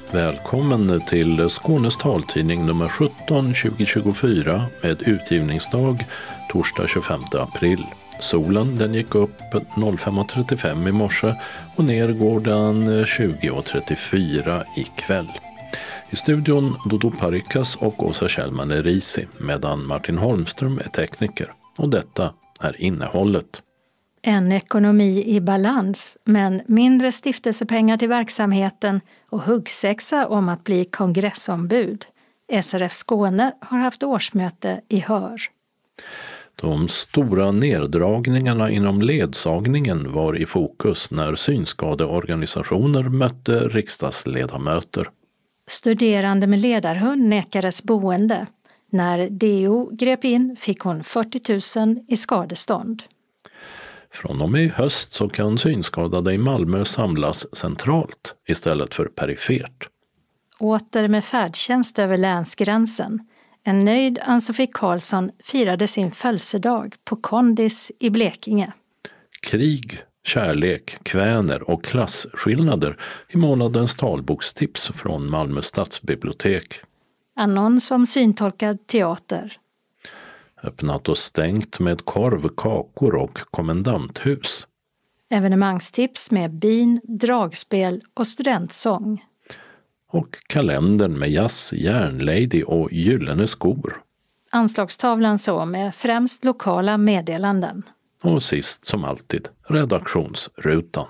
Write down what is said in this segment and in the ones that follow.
Välkommen till Skånes taltidning nummer 17 2024 med utgivningsdag torsdag 25 april. Solen den gick upp 05.35 i morse och ner går den 20.34 ikväll. I studion Dodo Parikas och Åsa Kjellman är Risi medan Martin Holmström är tekniker. Och detta är innehållet. En ekonomi i balans, men mindre stiftelsepengar till verksamheten och huggsexa om att bli kongressombud. SRF Skåne har haft årsmöte i Hör. De stora neddragningarna inom ledsagningen var i fokus när synskadeorganisationer mötte riksdagsledamöter. Studerande med ledarhund nekades boende. När DO grep in fick hon 40 000 i skadestånd. Från och med i höst så kan synskadade i Malmö samlas centralt istället för perifert. Åter med färdtjänst över länsgränsen. En nöjd Ann-Sofie Karlsson firade sin födelsedag på Kondis i Blekinge. Krig, kärlek, kväner och klasskillnader i månadens talbokstips från Malmö stadsbibliotek. Annons om syntolkad teater. Öppnat och stängt med korv, kakor och kommendanthus. Evenemangstips med bin, dragspel och studentsång. Och kalendern med jazz, järnlady och gyllene skor. Anslagstavlan så med främst lokala meddelanden. Och sist som alltid, redaktionsrutan.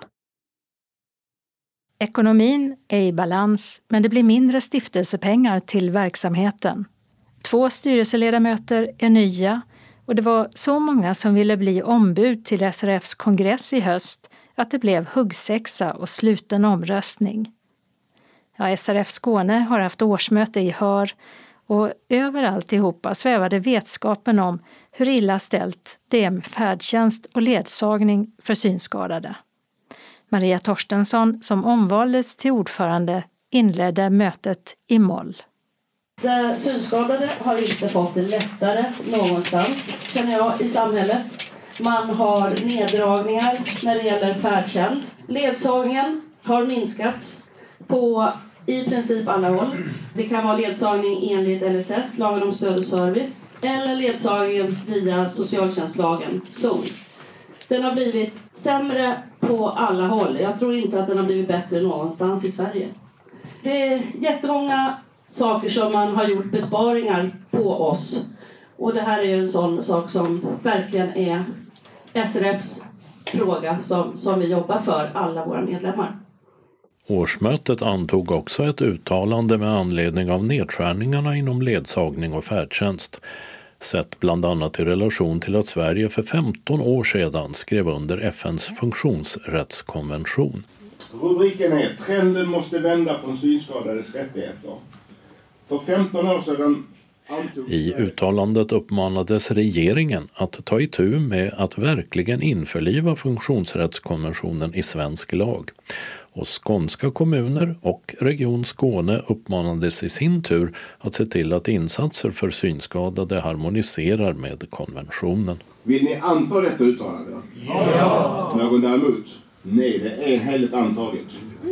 Ekonomin är i balans, men det blir mindre stiftelsepengar till verksamheten. 2 styrelseledamöter är nya och det var så många som ville bli ombud till SRFs kongress i höst att det blev huggsexa och sluten omröstning. Ja, SRF Skåne har haft årsmöte i Hör och överallt ihop svävade vetskapen om hur illa ställt det är med färdtjänst och ledsagning för synskadade. Maria Torstensson, som omvaldes till ordförande, inledde mötet i moll. De synskadade har inte fått det lättare någonstans, känner jag, i samhället. Man har neddragningar när det gäller färdtjänst. Ledsagningen har minskats på i princip alla håll. Det kan vara ledsagning enligt LSS, lagen om stöd och service, eller ledsagningen via socialtjänstlagen, SOL. Den har blivit sämre på alla håll. Jag tror inte att den har blivit bättre någonstans i Sverige. Det är jättemånga saker som man har gjort besparingar på oss. Och det här är en sån sak som verkligen är SRFs fråga som vi jobbar för alla våra medlemmar. Årsmötet antog också ett uttalande med anledning av nedskärningarna inom ledsagning och färdtjänst. Sett bland annat i relation till att Sverige för 15 år sedan skrev under FNs funktionsrättskonvention. Rubriken är "Trenden måste vända från synskadades rättigheter". För 15 år sedan I uttalandet uppmanades regeringen att ta itu med att verkligen införliva funktionsrättskonventionen i svensk lag. Och skånska kommuner och Region Skåne uppmanades i sin tur att se till att insatser för synskadade harmoniserar med konventionen. Vill ni anta detta uttalande? Ja! Någon däremot? Nej, det är enhälligt antaget.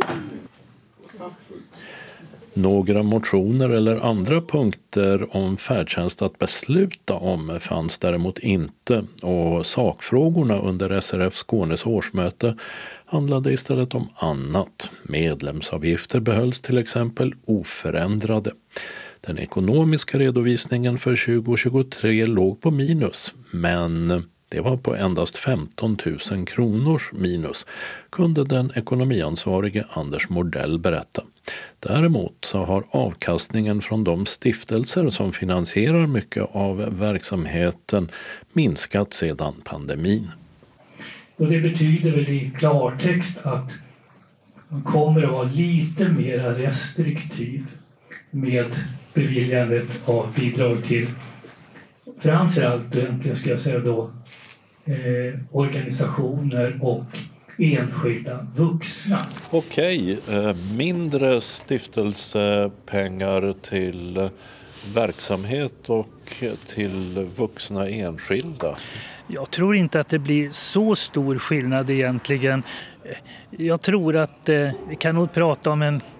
Några motioner eller andra punkter om färdtjänst att besluta om fanns däremot inte, och sakfrågorna under SRF Skånes årsmöte handlade istället om annat. Medlemsavgifter behölls till exempel oförändrade. Den ekonomiska redovisningen för 2023 låg på minus, men det var på endast 15 000 kronors minus, kunde den ekonomiansvarige Anders Mordell berätta. Däremot så har avkastningen från de stiftelser som finansierar mycket av verksamheten minskat sedan pandemin. Och det betyder väl i klartext att man kommer att vara lite mer restriktiv med beviljandet av bidrag till framförallt, egentligen ska jag säga då, organisationer och enskilda vuxna. Okej, mindre stiftelsepengar till verksamhet och till vuxna enskilda. Jag tror inte att det blir så stor skillnad egentligen. Jag tror att vi kan nog prata om en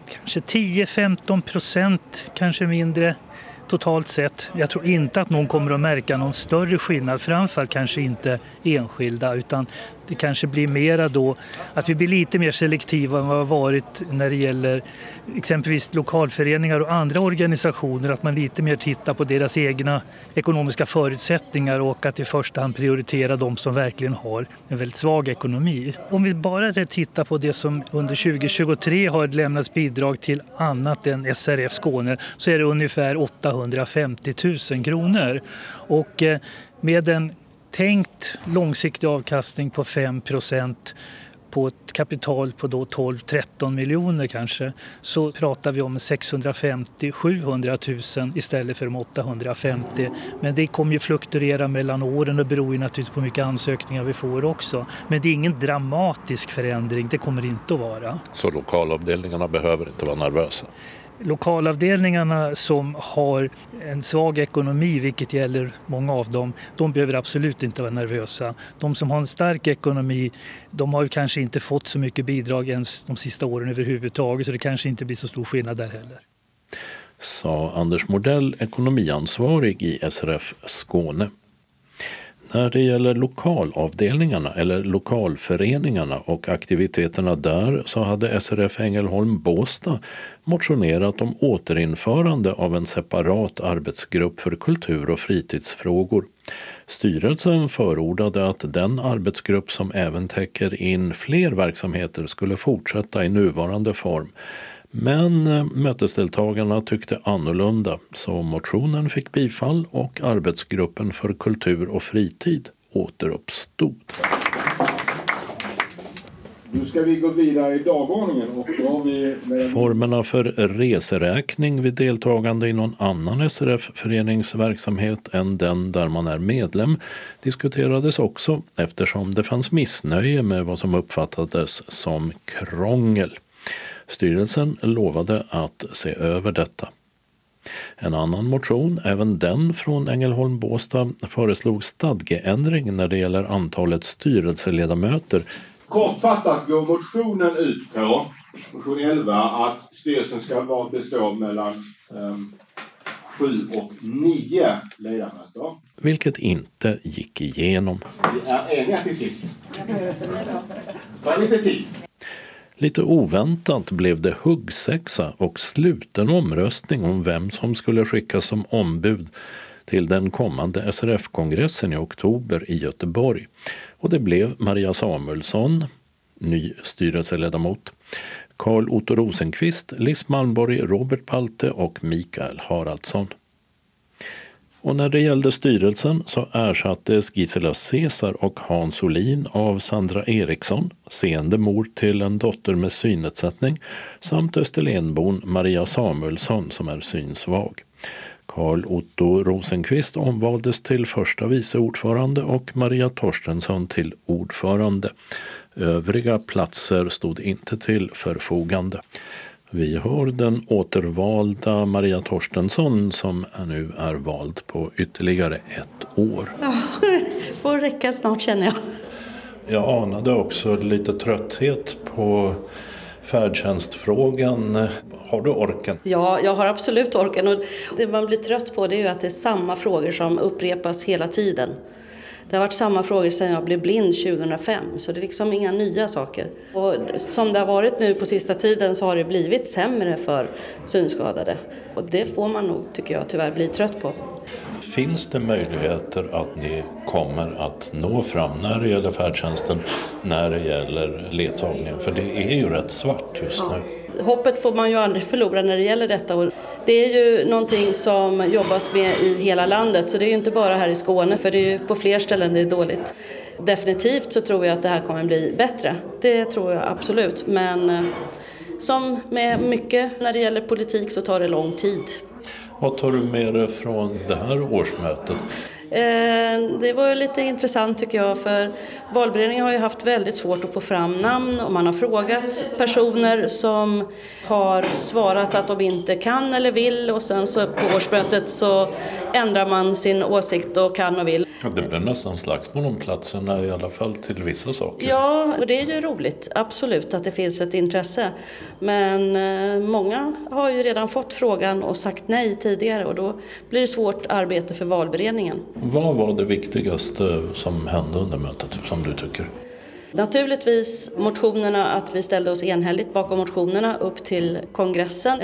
kanske 10-15%, kanske mindre totalt sett. Jag tror inte att någon kommer att märka någon större skillnad, framförallt kanske inte enskilda, utan det kanske blir mera då att vi blir lite mer selektiva än vad vi har varit när det gäller exempelvis lokalföreningar och andra organisationer, att man lite mer tittar på deras egna ekonomiska förutsättningar och att i första hand prioritera de som verkligen har en väldigt svag ekonomi. Om vi bara tittar på det som under 2023 har lämnats bidrag till annat än SRF Skåne, så är det ungefär 850 000 kronor. Och med en tänkt långsiktig avkastning på 5% på ett kapital på då 12-13 miljoner kanske, så pratar vi om 650-700 000 istället för de 850. Men det kommer ju fluktuera mellan åren och beror ju naturligtvis på mycket ansökningar vi får också. Men det är ingen dramatisk förändring, det kommer det inte att vara. Så lokalavdelningarna behöver inte vara nervösa? Lokalavdelningarna som har en svag ekonomi, vilket gäller många av dem, de behöver absolut inte vara nervösa. De som har en stark ekonomi, de har ju kanske inte fått så mycket bidrag ens de sista åren överhuvudtaget, så det kanske inte blir så stor skillnad där heller. Sa Anders Mordell, ekonomiansvarig i SRF Skåne. När det gäller lokalavdelningarna eller lokalföreningarna och aktiviteterna där, så hade SRF Ängelholm Båstad motionerat om återinförande av en separat arbetsgrupp för kultur- och fritidsfrågor. Styrelsen förordade att den arbetsgrupp som även täcker in fler verksamheter skulle fortsätta i nuvarande form. Men mötesdeltagarna tyckte annorlunda, så motionen fick bifall och arbetsgruppen för kultur och fritid återuppstod. Nu ska vi gå vidare i dagordningen. Och då har vi Formerna för reseräkning vid deltagande i någon annan SRF-föreningsverksamhet än den där man är medlem diskuterades också, eftersom det fanns missnöje med vad som uppfattades som krångel. Styrelsen lovade att se över detta. En annan motion, även den från Ängelholm Båstad, föreslog stadgeändring när det gäller antalet styrelseledamöter. Kortfattat går motionen ut på, motion 11, att styrelsen ska bestå mellan 7 och 9 ledamöter. Vilket inte gick igenom. Vi är eniga till sist. Ta lite tid. Lite oväntat blev det huggsexa och sluten omröstning om vem som skulle skickas som ombud till den kommande SRF-kongressen i oktober i Göteborg. Och det blev Maria Samuelsson, ny styrelseledamot, Carl Otto Rosenqvist, Liz Malmborg, Robert Palte och Mikael Haraldsson. Och när det gällde styrelsen så ersattes Gisela Cesar och Hans Olin av Sandra Eriksson, seende mor till en dotter med synnedsättning, samt Österlenbon Maria Samuelsson som är synsvag. Carl Otto Rosenqvist omvaldes till första vice ordförande och Maria Torstensson till ordförande. Övriga platser stod inte till förfogande. Vi har den återvalda Maria Torstensson som nu är vald på ytterligare 1 år. Ja, får räcka snart känner jag. Jag anade också lite trötthet på färdtjänstfrågan. Har du orken? Ja, jag har absolut orken. Och det man blir trött på det är ju att det är samma frågor som upprepas hela tiden. Det har varit samma frågor sedan jag blev blind 2005, så det är liksom inga nya saker. Och som det har varit nu på sista tiden så har det blivit sämre för synskadade. Och det får man nog, tycker jag, tyvärr bli trött på. Finns det möjligheter att ni kommer att nå fram när det gäller färdtjänsten, när det gäller ledsagningen? För det är ju rätt svart just nu. Hoppet får man ju aldrig förlora när det gäller detta. Och det är ju någonting som jobbas med i hela landet, så det är ju inte bara här i Skåne, för det är ju på fler ställen det är dåligt. Definitivt så tror jag att det här kommer bli bättre. Det tror jag absolut. Men som med mycket när det gäller politik så tar det lång tid. Vad tar du med dig från det här årsmötet? Det var ju lite intressant tycker jag, för valberedningen har ju haft väldigt svårt att få fram namn och man har frågat personer som har svarat att de inte kan eller vill och sen så på årsmötet så ändrar man sin åsikt och kan och vill. Ja, det blir nästan slagsmål om platserna i alla fall till vissa saker. Ja, och det är ju roligt, absolut att det finns ett intresse. Men många har ju redan fått frågan och sagt nej tidigare och då blir det svårt arbete för valberedningen. Vad var det viktigaste som hände under mötet som du tycker? Naturligtvis motionerna, att vi ställde oss enhälligt bakom motionerna upp till kongressen.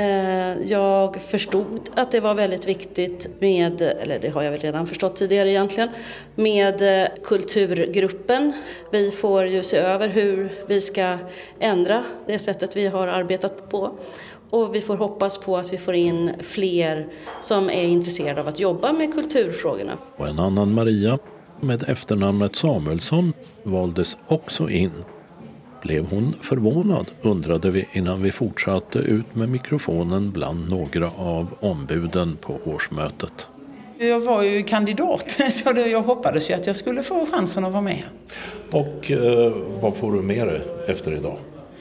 Jag förstod att det var väldigt viktigt med, eller det har jag väl redan förstått tidigare egentligen, med kulturgruppen. Vi får ju se över hur vi ska ändra det sättet vi har arbetat på. Och vi får hoppas på att vi får in fler som är intresserade av att jobba med kulturfrågorna. Och en annan Maria med efternamnet Samuelsson valdes också in. Blev hon förvånad, undrade vi innan vi fortsatte ut med mikrofonen bland några av ombuden på årsmötet. Jag var ju kandidat så jag hoppades ju att jag skulle få chansen att vara med. Och vad får du med dig efter idag?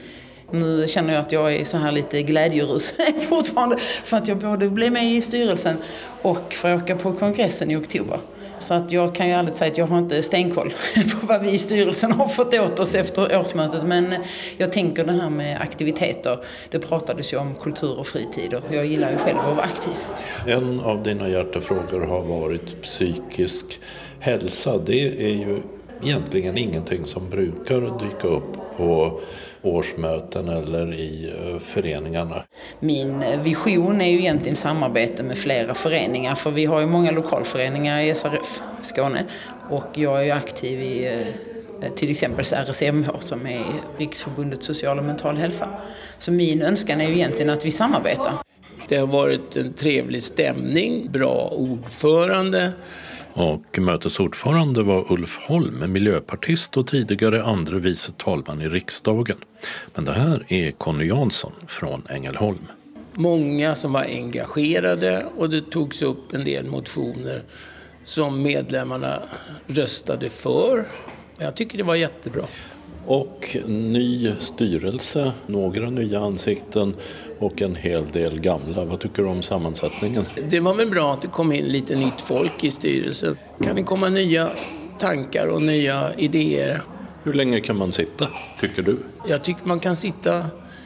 Nu känner jag att jag är så här lite glädjerus fortfarande för att jag både blev med i styrelsen och får åka på kongressen i oktober. Så att jag kan ju aldrig säga att jag har inte stenkoll på vad vi i styrelsen har fått åt oss efter årsmötet. Men jag tänker det här med aktiviteter. Det pratades ju om kultur och fritid och jag gillar ju själv att vara aktiv. En av dina hjärtefrågor har varit psykisk hälsa. Det är ju egentligen ingenting som brukar dyka upp på årsmöten eller i föreningarna. Min vision är ju egentligen samarbete med flera föreningar, för vi har ju många lokalföreningar i SRF Skåne och jag är ju aktiv i till exempel RSMH som är Riksförbundet social och mental hälsa. Så min önskan är ju egentligen att vi samarbetar. Det har varit en trevlig stämning, bra ordförande. Och mötesordförande var Ulf Holm, miljöpartist och tidigare andre vice talman i riksdagen. Men det här är Conny Jansson från Ängelholm. Många som var engagerade och det togs upp en del motioner som medlemmarna röstade för. Jag tycker det var jättebra. Och ny styrelse, några nya ansikten och en hel del gamla. Vad tycker du om sammansättningen? Det var väl bra att det kom in lite nytt folk i styrelsen. Kan det komma nya tankar och nya idéer? Hur länge kan man sitta, tycker du? Jag tycker man kan sitta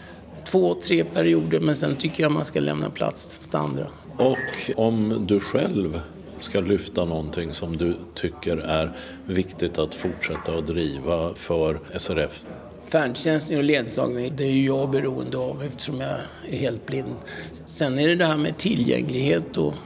2-3 perioder, men sen tycker jag man ska lämna plats till andra. Och om du själv ska lyfta någonting som du tycker är viktigt att fortsätta att driva för SRF? Färdtjänstning och ledsagning, det är ju jag beroende av eftersom jag är helt blind. Sen är det här med tillgänglighet och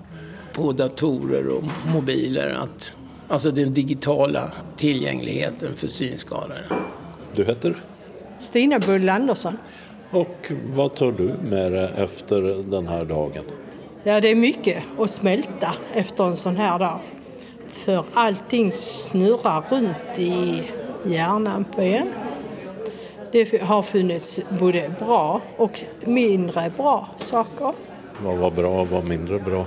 på datorer och mobiler. Alltså den digitala tillgängligheten för synskadade. Du heter? Stina Bull Andersson. Och vad tar du med dig efter den här dagen? Ja, det är mycket att smälta efter en sån här dag. För allting snurrar runt i hjärnan på en. Det har funnits både bra och mindre bra saker. Vad var bra och vad mindre bra?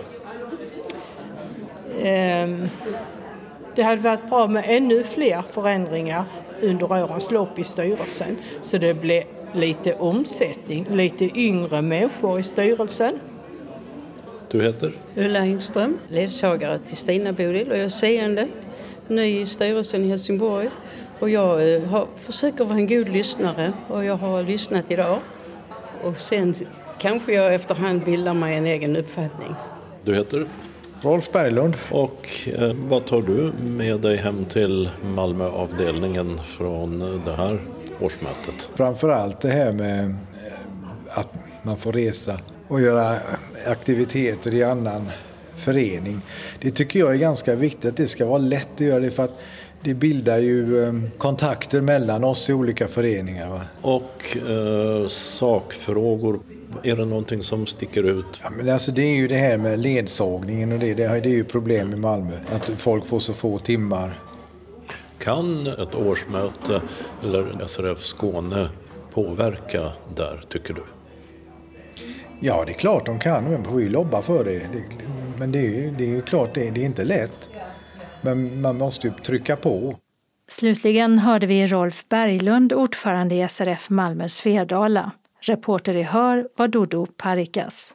Det hade varit bra med ännu fler förändringar under årens lopp i styrelsen. Så det blev lite omsättning, lite yngre människor i styrelsen. Du heter? Ulla Engström, ledsagare till Stina Bodil och jag är seende, ny i styrelsen i Helsingborg. Och jag försöker vara en god lyssnare och jag har lyssnat idag. Och sen kanske jag efterhand bildar mig en egen uppfattning. Du heter? Rolf Berglund. Och vad tar du med dig hem till Malmöavdelningen från det här årsmötet? Framförallt det här med att man får resa och göra aktiviteter i annan förening. Det tycker jag är ganska viktigt. Det ska vara lätt att göra det för att det bildar ju kontakter mellan oss i olika föreningar. Va? Och sakfrågor, är det någonting som sticker ut? Ja, men alltså det är ju det här med ledsagningen och det är ju problem i Malmö. Att folk får så få timmar. Kan ett årsmöte eller SRF Skåne påverka där, tycker du? Ja, det är klart de kan, men får ju lobba för det. Men det är ju klart, det är inte lätt. Men man måste ju trycka på. Slutligen hörde vi Rolf Berglund, ordförande i SRF Malmö Svedala. Reporter i Hör var Dodo Parikas.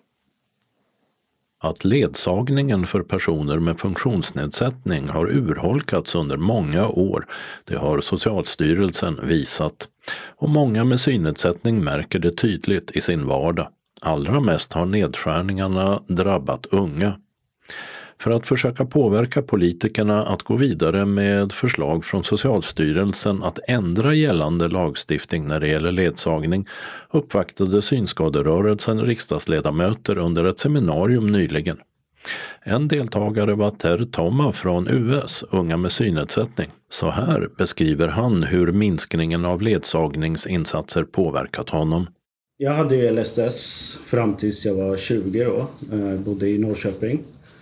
Att ledsagningen för personer med funktionsnedsättning har urholkats under många år, det har Socialstyrelsen visat. Och många med synnedsättning märker det tydligt i sin vardag. Allra mest har nedskärningarna drabbat unga. För att försöka påverka politikerna att gå vidare med förslag från Socialstyrelsen att ändra gällande lagstiftning när det gäller ledsagning uppvaktade synskaderörelsen riksdagsledamöter under ett seminarium nyligen. En deltagare var Ter Tomma från US, Unga med synnedsättning. Så här beskriver han hur minskningen av ledsagningsinsatser påverkat honom. Jag hade ju LSS fram tills jag var 20 då, bodde i Norrköping.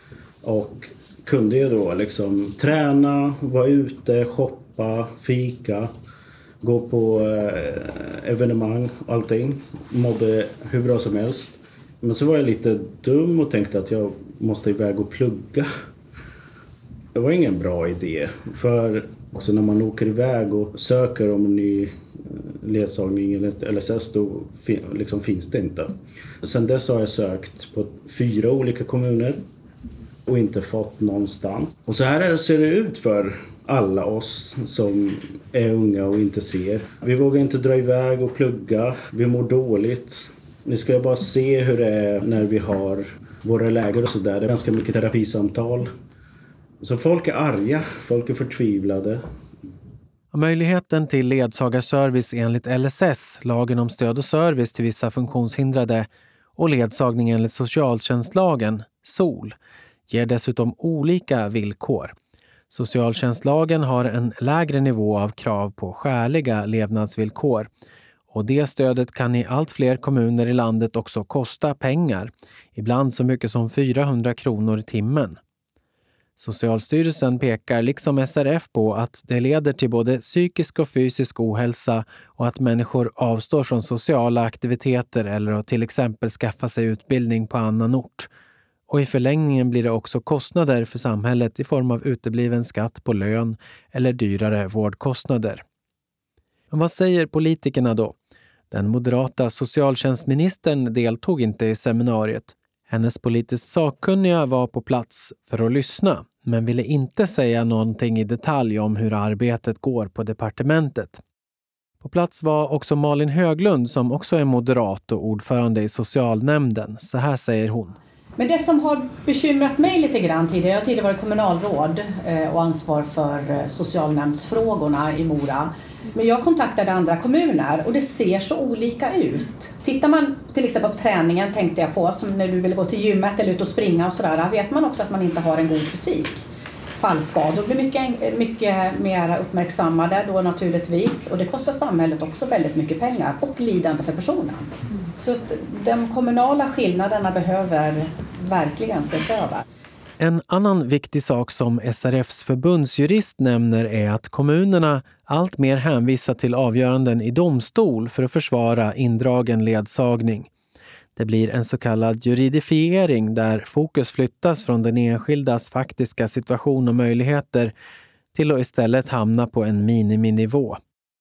Och kunde ju då liksom träna, vara ute, shoppa, fika, gå på evenemang, allting. Mådde hur bra som helst. Men så var jag lite dum och tänkte att jag måste iväg och plugga. Det var ingen bra idé. För också när man åker iväg och söker om en ny ledsagning eller ett LSS då liksom finns det inte. Sen dess har jag sökt på 4 olika kommuner. Och inte fått någonstans. Och så här ser det ut för alla oss som är unga och inte ser. Vi vågar inte dra iväg och plugga. Vi mår dåligt. Nu ska jag bara se hur det är när vi har våra läger och sådär. Det är ganska mycket terapisamtal. Så folk är arga. Folk är förtvivlade. Möjligheten till ledsagarservice enligt LSS, lagen om stöd och service till vissa funktionshindrade, och ledsagning enligt socialtjänstlagen, SOL, ger dessutom olika villkor. Socialtjänstlagen har en lägre nivå av krav på skäliga levnadsvillkor. Och det stödet kan i allt fler kommuner i landet också kosta pengar. Ibland så mycket som 400 kronor i timmen. Socialstyrelsen pekar liksom SRF på att det leder till både psykisk och fysisk ohälsa och att människor avstår från sociala aktiviteter eller att till exempel skaffa sig utbildning på annan ort. Och i förlängningen blir det också kostnader för samhället i form av utebliven skatt på lön eller dyrare vårdkostnader. Men vad säger politikerna då? Den moderata socialtjänstministern deltog inte i seminariet. Hennes politiskt sakkunniga var på plats för att lyssna, men ville inte säga någonting i detalj om hur arbetet går på departementet. På plats var också Malin Höglund som också är moderat och ordförande i socialnämnden. Så här säger hon. Men det som har bekymrat mig lite grann tidigare, jag har tidigare varit kommunalråd och ansvar för socialnämndsfrågorna i Mora. Men jag kontaktade andra kommuner och det ser så olika ut. Tittar man till exempel på träningen, tänkte jag på, som när du vill gå till gymmet eller ut och springa och sådär, vet man också att man inte har en god fysik. Fallskador blir mycket mer uppmärksammade då naturligtvis, och det kostar samhället också väldigt mycket pengar och lidande för personen. Så att de kommunala skillnaderna behöver verkligen ses över. En annan viktig sak som SRFs förbundsjurist nämner är att kommunerna allt mer hänvisar till avgöranden i domstol för att försvara indragen ledsagning. Det blir en så kallad juridifiering där fokus flyttas från den enskildas faktiska situation och möjligheter till att istället hamna på en miniminivå.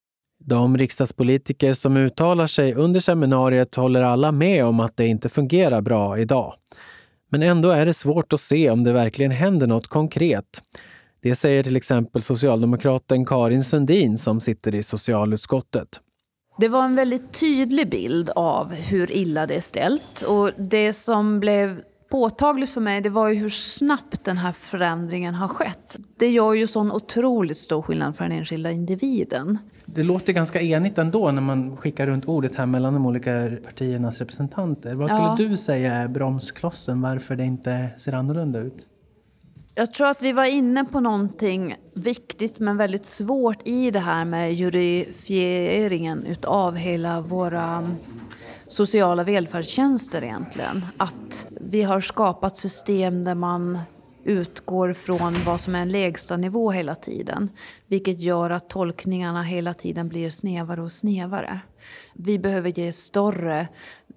De riksdagspolitiker som uttalar sig under seminariet håller alla med om att det inte fungerar bra idag. Men ändå är det svårt att se om det verkligen händer något konkret. Det säger till exempel socialdemokraten Karin Sundin som sitter i socialutskottet. Det var en väldigt tydlig bild av hur illa det är ställt, och det som blev påtagligt för mig, det var ju hur snabbt den här förändringen har skett. Det gör ju sån otroligt stor skillnad för den enskilda individen. Det låter ganska enigt ändå när man skickar runt ordet här mellan de olika partiernas representanter. Vad skulle du säga är bromsklossen, varför det inte ser annorlunda ut? Jag tror att vi var inne på någonting viktigt men väldigt svårt i det här med juridifieringen utav hela våra sociala välfärdstjänster egentligen. Att vi har skapat system där man utgår från vad som är en lägsta nivå hela tiden. Vilket gör att tolkningarna hela tiden blir snävare och snävare. Vi behöver ge större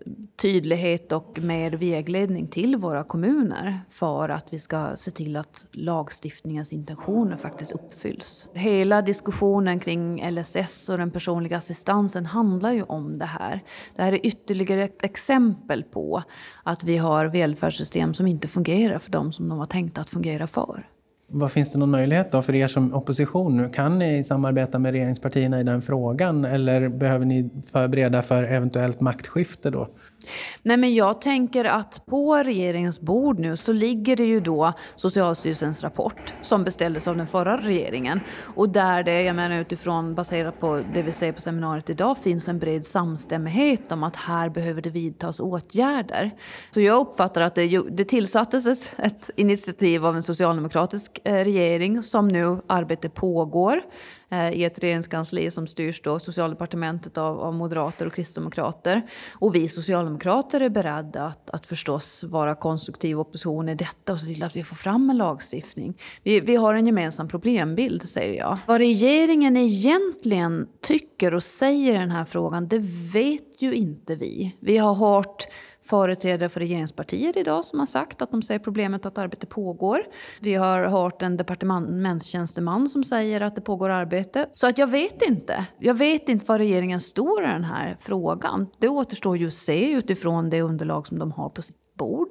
tydlighet och mer vägledning till våra kommuner för att vi ska se till att lagstiftningens intentioner faktiskt uppfylls. Hela diskussionen kring LSS och den personliga assistansen handlar ju om det här. Det här är ytterligare ett exempel på att vi har välfärdssystem som inte fungerar för dem som de var tänkta att fungera för. Vad finns det någon möjlighet då för er som opposition? Kan ni samarbeta med regeringspartierna i den frågan eller behöver ni förbereda för eventuellt maktskifte då? Nej, men jag tänker att på regeringens bord nu så ligger det ju då Socialstyrelsens rapport som beställdes av den förra regeringen. Och där det, jag menar utifrån baserat på det vi säger på seminariet idag, finns en bred samstämmighet om att här behöver det vidtas åtgärder. Så jag uppfattar att det tillsattes ett initiativ av en socialdemokratisk regering som nu arbete pågår i ett regeringskansli som styrs då Socialdepartementet av moderater och kristdemokrater. Och vi socialdemokrater är beredda att förstås vara konstruktiv opposition i detta och se till att vi får fram en lagstiftning. Vi har en gemensam problembild, säger jag. Vad regeringen egentligen tycker och säger i den här frågan, det vet ju inte vi. Vi har hört företrädare för regeringspartier idag som har sagt att de ser problemet att arbete pågår. Vi har hört en departementstjänsteman som säger att det pågår arbete. Så att jag vet inte. Jag vet inte var regeringen står i den här frågan. Det återstår ju att se utifrån det underlag som de har på sitt bord.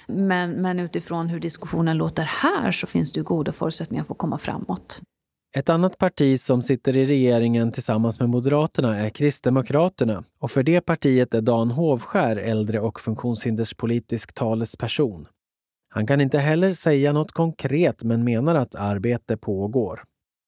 Men utifrån hur diskussionen låter här så finns det ju goda förutsättningar för att komma framåt. Ett annat parti som sitter i regeringen tillsammans med Moderaterna är Kristdemokraterna och för det partiet är Dan Hovskär äldre- och funktionshinderspolitisk talesperson. Han kan inte heller säga något konkret men menar att arbete pågår.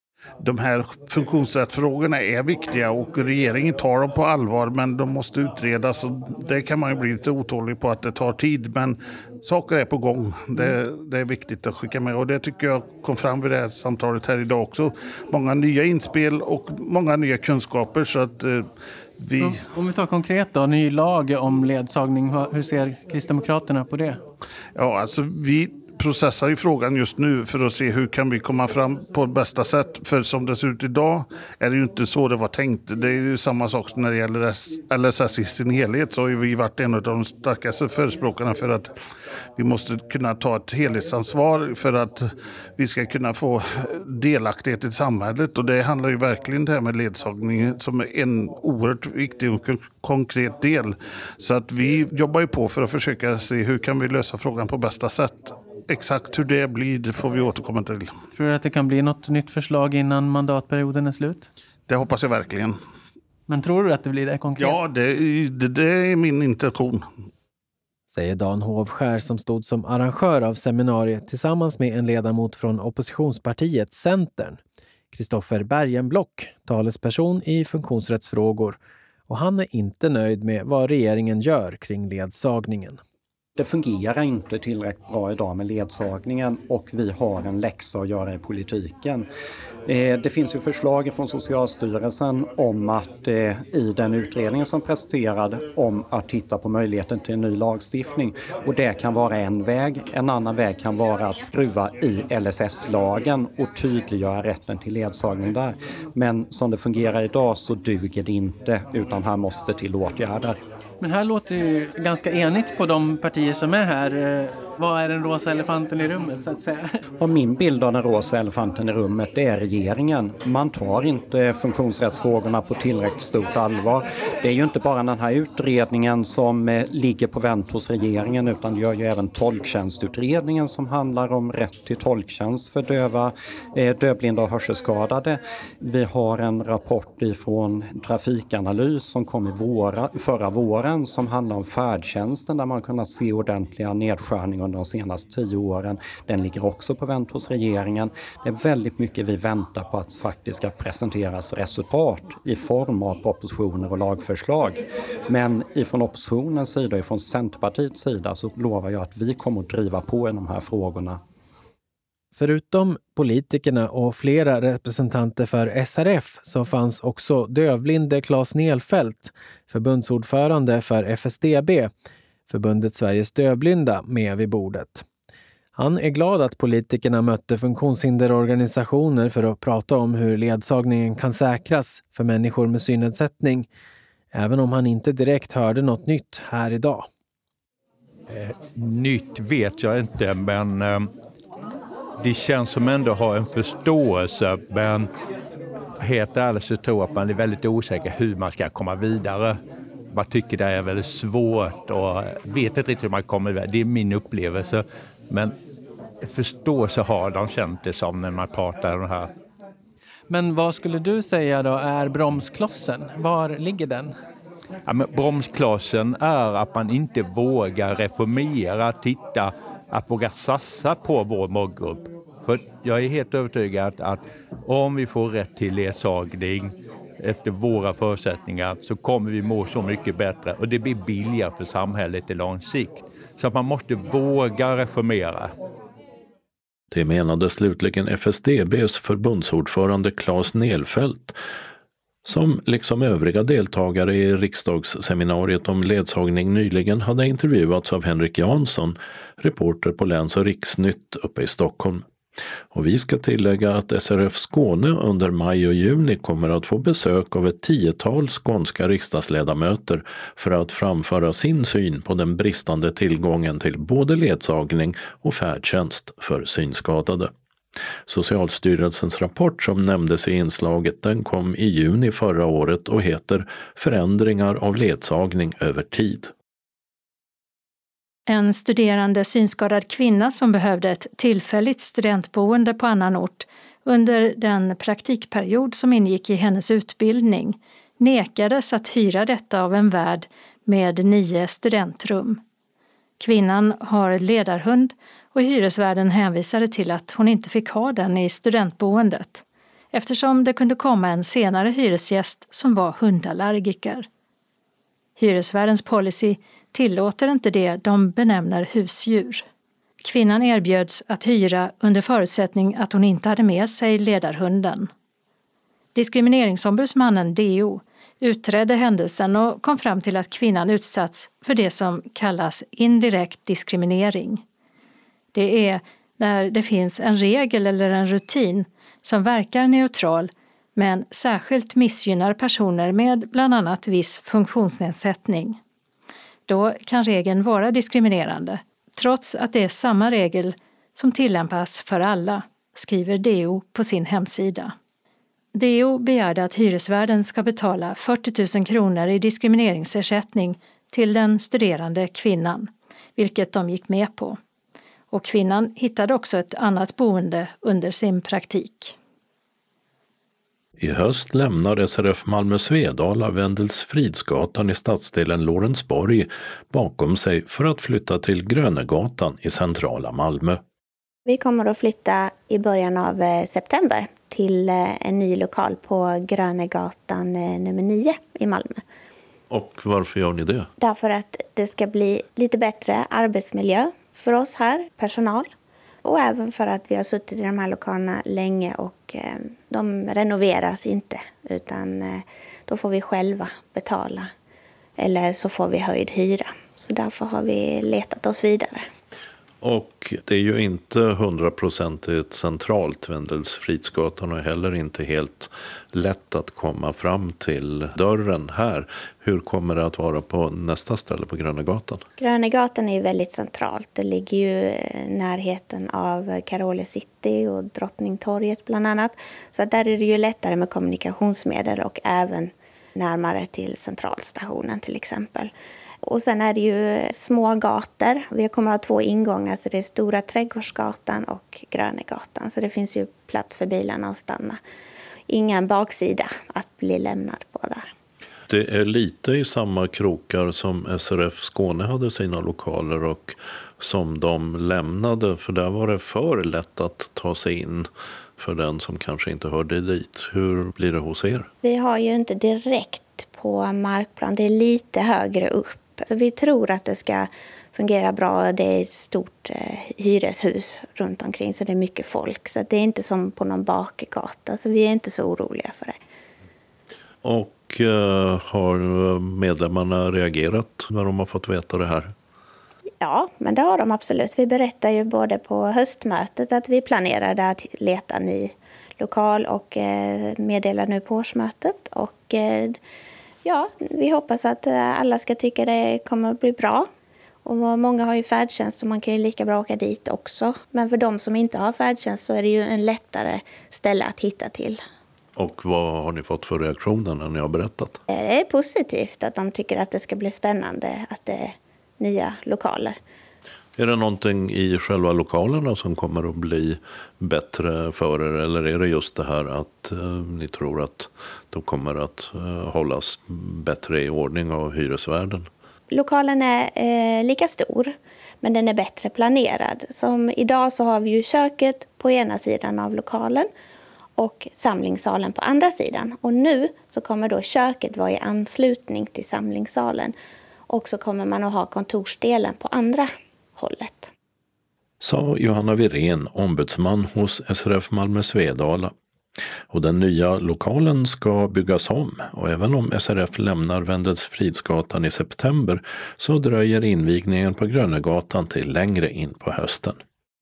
De här funktionsrättsfrågorna är viktiga och regeringen tar dem på allvar men de måste utredas och det kan man ju bli lite otålig på att det tar tid men saker är på gång. Det är viktigt att skicka med och det tycker jag kom fram vid det här samtalet här idag också. Många nya inspel och många nya kunskaper så att vi... Om vi tar konkret då, ny lag om ledsagning, hur ser Kristdemokraterna på det? Ja, alltså vi processar i frågan just nu för att se hur kan vi komma fram på bästa sätt. För som det ser ut idag är det ju inte så det var tänkt. Det är ju samma sak när det gäller LSS i sin helhet så har ju vi varit en av de starkaste förespråkarna för att vi måste kunna ta ett helhetsansvar för att vi ska kunna få delaktighet i samhället och det handlar ju verkligen det här med ledsagning som är en oerhört viktig och konkret del. Så att vi jobbar ju på för att försöka se hur kan vi lösa frågan på bästa sätt. Exakt hur det blir det får vi återkomma till. Tror du att det kan bli något nytt förslag innan mandatperioden är slut? Det hoppas jag verkligen. Men tror du att det blir det konkret? Ja, det är min intention. Säger Dan Hovskär som stod som arrangör av seminariet tillsammans med en ledamot från oppositionspartiet Centern. Kristoffer Bergenblock, talesperson i funktionsrättsfrågor. Och han är inte nöjd med vad regeringen gör kring ledsagningen. Det fungerar inte tillräckligt bra idag med ledsagningen och vi har en läxa att göra i politiken. Det finns ju förslag från Socialstyrelsen om att i den utredningen som presenterad om att titta på möjligheten till en ny lagstiftning. Och det kan vara en väg. En annan väg kan vara att skruva i LSS-lagen och tydliggöra rätten till ledsagning där. Men som det fungerar idag så duger det inte utan här måste till åtgärder. Men här låter ju ganska enigt på de partier som är här. Vad är den rosa elefanten i rummet så att säga? Och min bild av den rosa elefanten i rummet det är regeringen. Man tar inte funktionsrättsfrågorna på tillräckligt stort allvar. Det är ju inte bara den här utredningen som ligger på vänt hos regeringen utan det gör ju även tolktjänstutredningen som handlar om rätt till tolktjänst för döva, dövblinda och hörselskadade. Vi har en rapport ifrån Trafikanalys som kom förra våren som handlar om färdtjänsten där man kunnat se ordentliga nedskärningar under de senaste 10 åren. Den ligger också på vänt hos regeringen. Det är väldigt mycket vi väntar på att faktiskt ska presenteras resultat i form av propositioner och lagförslag. Men ifrån oppositionens sida och ifrån Centerpartiets sida så lovar jag att vi kommer att driva på i de här frågorna. Förutom politikerna och flera representanter för SRF så fanns också dövblinde Claes Nelfelt, förbundsordförande för FSDB, förbundet Sveriges dövblinda, med vid bordet. Han är glad att politikerna mötte funktionshinderorganisationer för att prata om hur ledsagningen kan säkras för människor med synnedsättning. även om han inte direkt hörde något nytt här idag. Nytt vet jag inte, men det känns som ändå har en förståelse, men helt ärligt så tror jag att man är väldigt osäker hur man ska komma vidare. Man tycker det är väldigt svårt och vet inte riktigt hur man kommer vidare. Det är min upplevelse, men förståelse har de känt det som när man pratar om det här. Men vad skulle du säga då är bromsklossen? Var ligger den? Ja, men bromsklossen är att man inte vågar reformera, att våga satsa på vår målgrupp. För jag är helt övertygad att om vi får rätt till ledsagning efter våra förutsättningar så kommer vi må så mycket bättre och det blir billigare för samhället i lång sikt. Så att man måste våga reformera. Det menade slutligen FSDBs förbundsordförande Claes Nelfelt, som liksom övriga deltagare i riksdagsseminariet om ledsagning nyligen hade intervjuats av Henrik Jansson, reporter på Läns- och Riksnytt uppe i Stockholm. Och vi ska tillägga att SRF Skåne under maj och juni kommer att få besök av ett 10-tal skånska riksdagsledamöter för att framföra sin syn på den bristande tillgången till både ledsagning och färdtjänst för synskadade. Socialstyrelsens rapport som nämndes i inslaget den kom i juni förra året och heter Förändringar av ledsagning över tid. En studerande synskadad kvinna som behövde ett tillfälligt studentboende på annan ort under den praktikperiod som ingick i hennes utbildning nekades att hyra detta av en värd med 9 studentrum. Kvinnan har ledarhund och hyresvärden hänvisade till att hon inte fick ha den i studentboendet eftersom det kunde komma en senare hyresgäst som var hundallergiker. Hyresvärdens policy tillåter inte det de benämner husdjur. Kvinnan erbjöds att hyra under förutsättning att hon inte hade med sig ledarhunden. Diskrimineringsombudsmannen DO utredde händelsen och kom fram till att kvinnan utsatts för det som kallas indirekt diskriminering. Det är när det finns en regel eller en rutin som verkar neutral men särskilt missgynnar personer med bland annat viss funktionsnedsättning. Då kan regeln vara diskriminerande, trots att det är samma regel som tillämpas för alla, skriver DO på sin hemsida. DO begärde att hyresvärden ska betala 40 000 kronor i diskrimineringsersättning till den studerande kvinnan, vilket de gick med på. Och kvinnan hittade också ett annat boende under sin praktik. I höst lämnar SRF Malmö Svedala Wendelsfridsgatan i stadsdelen Lorensborg bakom sig för att flytta till Grönegatan i centrala Malmö. Vi kommer att flytta i början av september till en ny lokal på Grönegatan nummer 9 i Malmö. Och varför gör ni det? Därför att det ska bli lite bättre arbetsmiljö för oss här, personal. Och även för att vi har suttit i de här lokalerna länge och de renoveras inte. Utan då får vi själva betala. Eller så får vi höjd hyra. Så därför har vi letat oss vidare. Och det är ju inte 100% centralt. Wendelsfridsgatan och heller inte helt lätt att komma fram till dörren här. Hur kommer det att vara på nästa ställe på Grönegatan? Grönegatan är ju väldigt centralt. Det ligger ju i närheten av Carole City och Drottningtorget bland annat. Så där är det ju lättare med kommunikationsmedel och även närmare till centralstationen till exempel. Och sen är det ju små gator. Vi kommer att ha 2 ingångar, så det är Stora Trädgårdsgatan och Grönegatan. Så det finns ju plats för bilarna att stanna. Ingen baksida att bli lämnad på där. Det är lite i samma krokar som SRF Skåne hade sina lokaler och som de lämnade. För där var det för lätt att ta sig in för den som kanske inte hörde dit. Hur blir det hos er? Vi har ju inte direkt på markplan. Det är lite högre upp. Så vi tror att det ska fungera bra. Det är ett stort hyreshus runt omkring så det är mycket folk. Så det är inte som på någon bakgata. Så vi är inte så oroliga för det. Och har medlemmarna reagerat när de har fått veta det här? Ja, men det har de absolut. Vi berättar ju både på höstmötet att vi planerade att leta ny lokal och meddelar nu på årsmötet. Och Ja, vi hoppas att alla ska tycka det kommer att bli bra. Och många har ju färdtjänst så man kan ju lika bra åka dit också. Men för de som inte har färdtjänst så är det ju en lättare ställe att hitta till. Och vad har ni fått för reaktioner när ni har berättat? Det är positivt att de tycker att det ska bli spännande att det är nya lokaler. Är det någonting i själva lokalerna som kommer att bli bättre för er? Eller är det just det här att ni tror att de kommer att hållas bättre i ordning av hyresvärden? Lokalen är lika stor, men den är bättre planerad. Som idag så har vi ju köket på ena sidan av lokalen och samlingssalen på andra sidan. Och nu så kommer då köket vara i anslutning till samlingssalen. Och så kommer man att ha kontorsdelen på andra hållet. Sa Johanna Wirén, ombudsman hos SRF Malmö Svedala. Och den nya lokalen ska byggas om, och även om SRF lämnar Wendelsfridsgatan i september så dröjer invigningen på Grönegatan till längre in på hösten.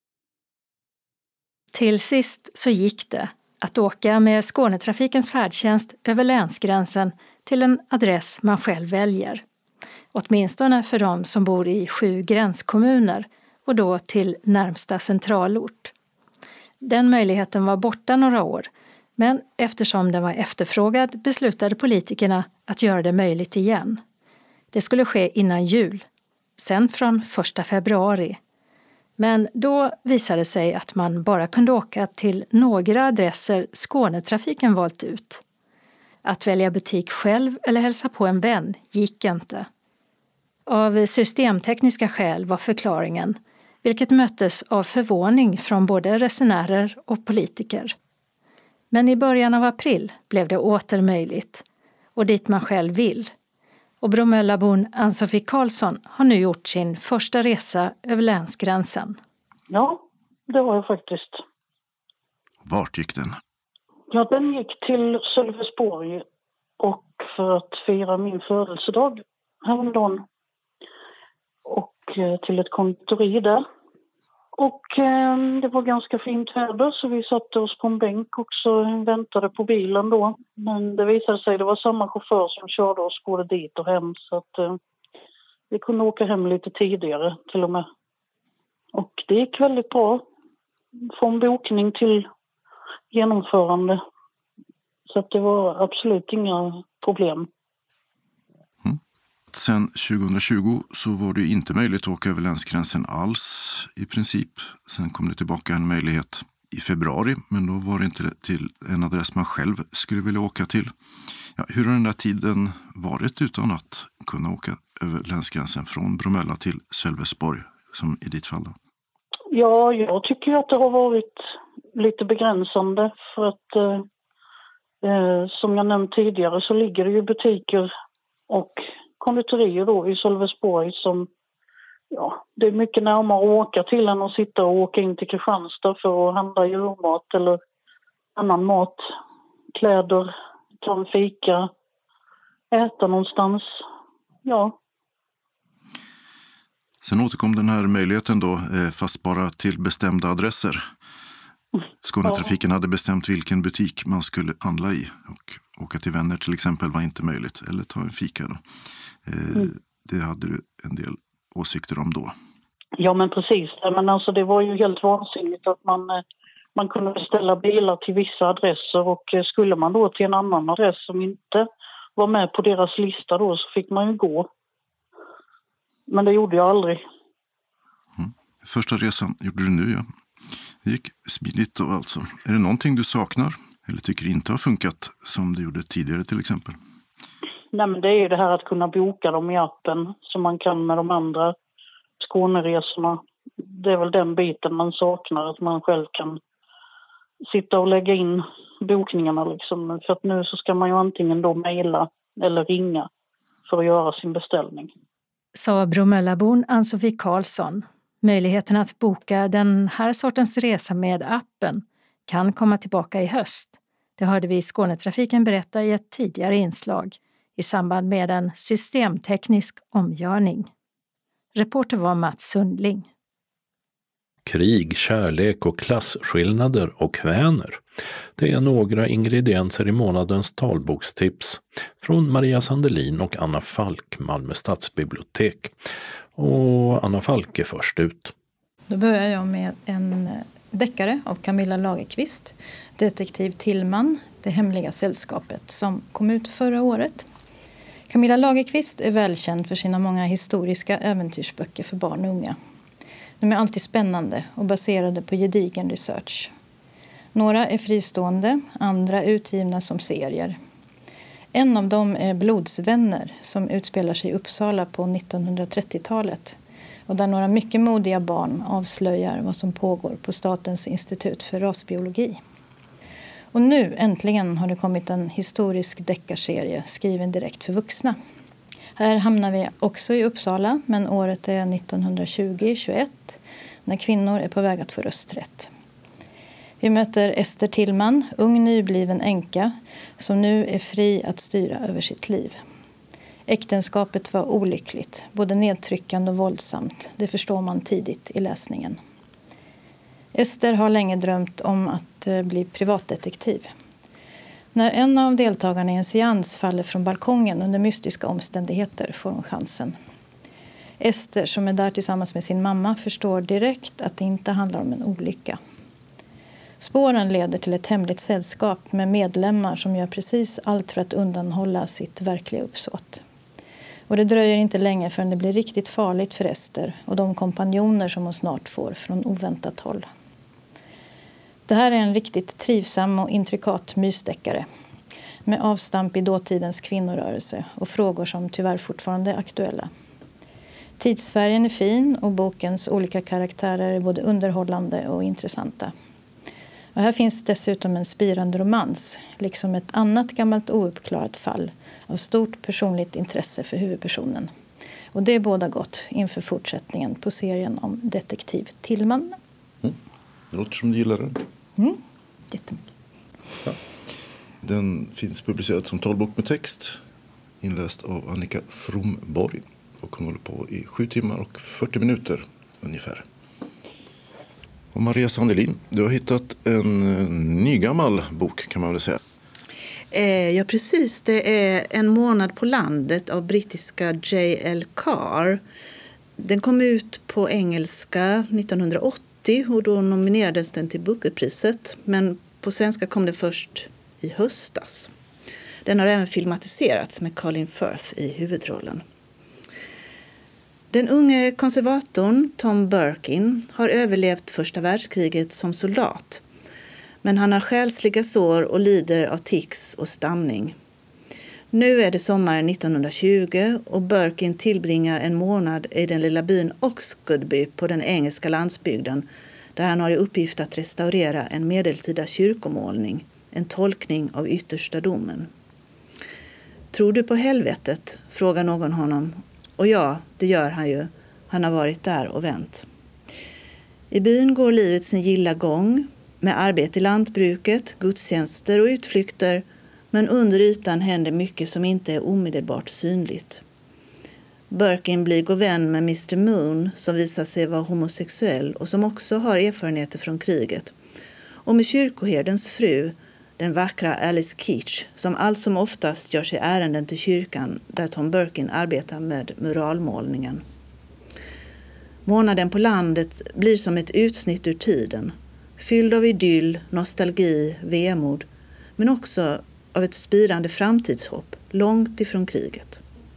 Till sist så gick det att åka med Skånetrafikens färdtjänst över länsgränsen till en adress man själv väljer. Åtminstone för de som bor i 7 gränskommuner och då till närmsta centralort. Den möjligheten var borta några år, men eftersom den var efterfrågad beslutade politikerna att göra det möjligt igen. Det skulle ske innan jul, sen från 1 februari. Men då visade det sig att man bara kunde åka till några adresser Skånetrafiken valt ut. Att välja butik själv eller hälsa på en vän gick inte. Av systemtekniska skäl var förklaringen, vilket möttes av förvåning från både resenärer och politiker. Men i början av april blev det åter möjligt, och dit man själv vill. Och Bromöllabon Ann-Sofie Karlsson har nu gjort sin första resa över länsgränsen. Ja, det var jag faktiskt. Vart gick den? Ja, den gick till Sölvesborg och för att fira min födelsedag häromdagen. Och till ett konditori där. Och det var ganska fint väder så vi satte oss på en bänk och så väntade på bilen då. Men det visade sig det var samma chaufför som körde oss både dit och hem så att vi kunde åka hem lite tidigare till och med. Och det gick väldigt bra. Från bokning till genomförande. Så att det var absolut inga problem. Sen 2020 så var det inte möjligt att åka över länsgränsen alls i princip. Sen kom det tillbaka en möjlighet i februari, men då var det inte till en adress man själv skulle vilja åka till. Ja, hur har den där tiden varit utan att kunna åka över länsgränsen från Bromölla till Sölvesborg, som i ditt fall då? Ja, jag tycker att det har varit lite begränsande för att som jag nämnt tidigare så ligger det ju butiker och konditorier då i Sölvesborg som, ja, det är mycket närmare att åka till än att sitta och åka in till Kristianstad för att handla djurmat eller annan mat, kläder, ta en fika, äta någonstans, ja. Sen återkom den här möjligheten då, fast bara till bestämda adresser. Skånetrafiken hade bestämt vilken butik man skulle handla i och åka till vänner till exempel var inte möjligt, eller ta en fika då. Det hade du en del åsikter om då. Ja men precis, men alltså det var ju helt vansinnigt att man kunde beställa bilar till vissa adresser och skulle man då till en annan adress som inte var med på deras lista då så fick man ju gå. Men det gjorde jag aldrig. Första resan gjorde du nu, ja. Det gick smidigt då alltså. Är det någonting du saknar eller tycker inte har funkat som du gjorde tidigare till exempel? Nej men det är ju det här att kunna boka dem i appen som man kan med de andra Skåneresorna. Det är väl den biten man saknar, att man själv kan sitta och lägga in bokningarna liksom. För att nu så ska man ju antingen då mejla eller ringa för att göra sin beställning. Sa Bromöllabon Ann-Sofie Karlsson. Möjligheten att boka den här sortens resa med appen kan komma tillbaka i höst. Det hörde vi i Skånetrafiken berätta i ett tidigare inslag i samband med en systemteknisk omgörning. Reporter var Mats Sundling. Krig, kärlek och klasskillnader och kväner. Det är några ingredienser i månadens talbokstips från Maria Sandelin och Anna Falk, Malmö stadsbibliotek. Och Anna Falk är först ut. Då börjar jag med en deckare av Camilla Lagerqvist, Detektiv Tillman, Det hemliga sällskapet, som kom ut förra året. Camilla Lagerqvist är välkänd för sina många historiska äventyrsböcker för barn och unga. De är alltid spännande och baserade på gedigen research. Några är fristående, andra utgivna som serier. En av dem är Blodsvänner som utspelar sig i Uppsala på 1930-talet och där några mycket modiga barn avslöjar vad som pågår på Statens institut för rasbiologi. Och nu äntligen har det kommit en historisk deckarserie skriven direkt för vuxna. Här hamnar vi också i Uppsala, men året är 1920-21 när kvinnor är på väg att få rösträtt. Vi möter Ester Tillman, ung nybliven änka, som nu är fri att styra över sitt liv. Äktenskapet var olyckligt, både nedtryckande och våldsamt. Det förstår man tidigt i läsningen. Ester har länge drömt om att bli privatdetektiv. När en av deltagarna i en seans faller från balkongen under mystiska omständigheter får hon chansen. Ester, som är där tillsammans med sin mamma, förstår direkt att det inte handlar om en olycka. Spåren leder till ett hemligt sällskap med medlemmar som gör precis allt för att undanhålla sitt verkliga uppsåt. Och det dröjer inte länge förrän det blir riktigt farligt för Ester och de kompanjoner som hon snart får från oväntat håll. Det här är en riktigt trivsam och intrikat mysdeckare med avstamp i dåtidens kvinnorörelse och frågor som tyvärr fortfarande är aktuella. Tidsfärgen är fin och bokens olika karaktärer är både underhållande och intressanta. Och här finns dessutom en spirande romans, liksom ett annat gammalt ouppklarat fall av stort personligt intresse för huvudpersonen. Och det är båda gott inför fortsättningen på serien om Detektiv Tillman. Det låter som du gillar den. Jättemycket. Ja. Den finns publicerad som talbok med text, inläst av Annika Fromborg och hon håller på i 7 timmar och 40 minuter ungefär. Och Maria Sandelin, du har hittat en nygammal bok kan man väl säga. Ja, precis. Det är En månad på landet av brittiska J.L. Carr. Den kom ut på engelska 1980 och då nominerades den till Bookerpriset. Men på svenska kom den först i höstas. Den har även filmatiserats med Colin Firth i huvudrollen. Den unge konservatorn Tom Birkin har överlevt första världskriget som soldat. Men han har själsliga sår och lider av tics och stamning. Nu är det sommaren 1920 och Birkin tillbringar en månad i den lilla byn Oxgoodby på den engelska landsbygden där han har i uppgift att restaurera en medeltida kyrkomålning, en tolkning av yttersta domen. Tror du på helvetet? Frågar någon honom. Och ja, det gör han ju. Han har varit där och vänt. I byn går livet sin gilla gång med arbete i lantbruket, gudstjänster och utflykter, men under ytan händer mycket som inte är omedelbart synligt. Birkin blir god vän med Mr. Moon som visar sig vara homosexuell och som också har erfarenheter från kriget. Och med kyrkoherdens fru, den vackra Alice Keach, som allt som oftast gör sig ärenden till kyrkan där Tom Birkin arbetar med muralmålningen. Månaden på landet blir som ett utsnitt ur tiden, fylld av idyll, nostalgi, vemod, men också av ett spirande framtidshopp långt ifrån kriget.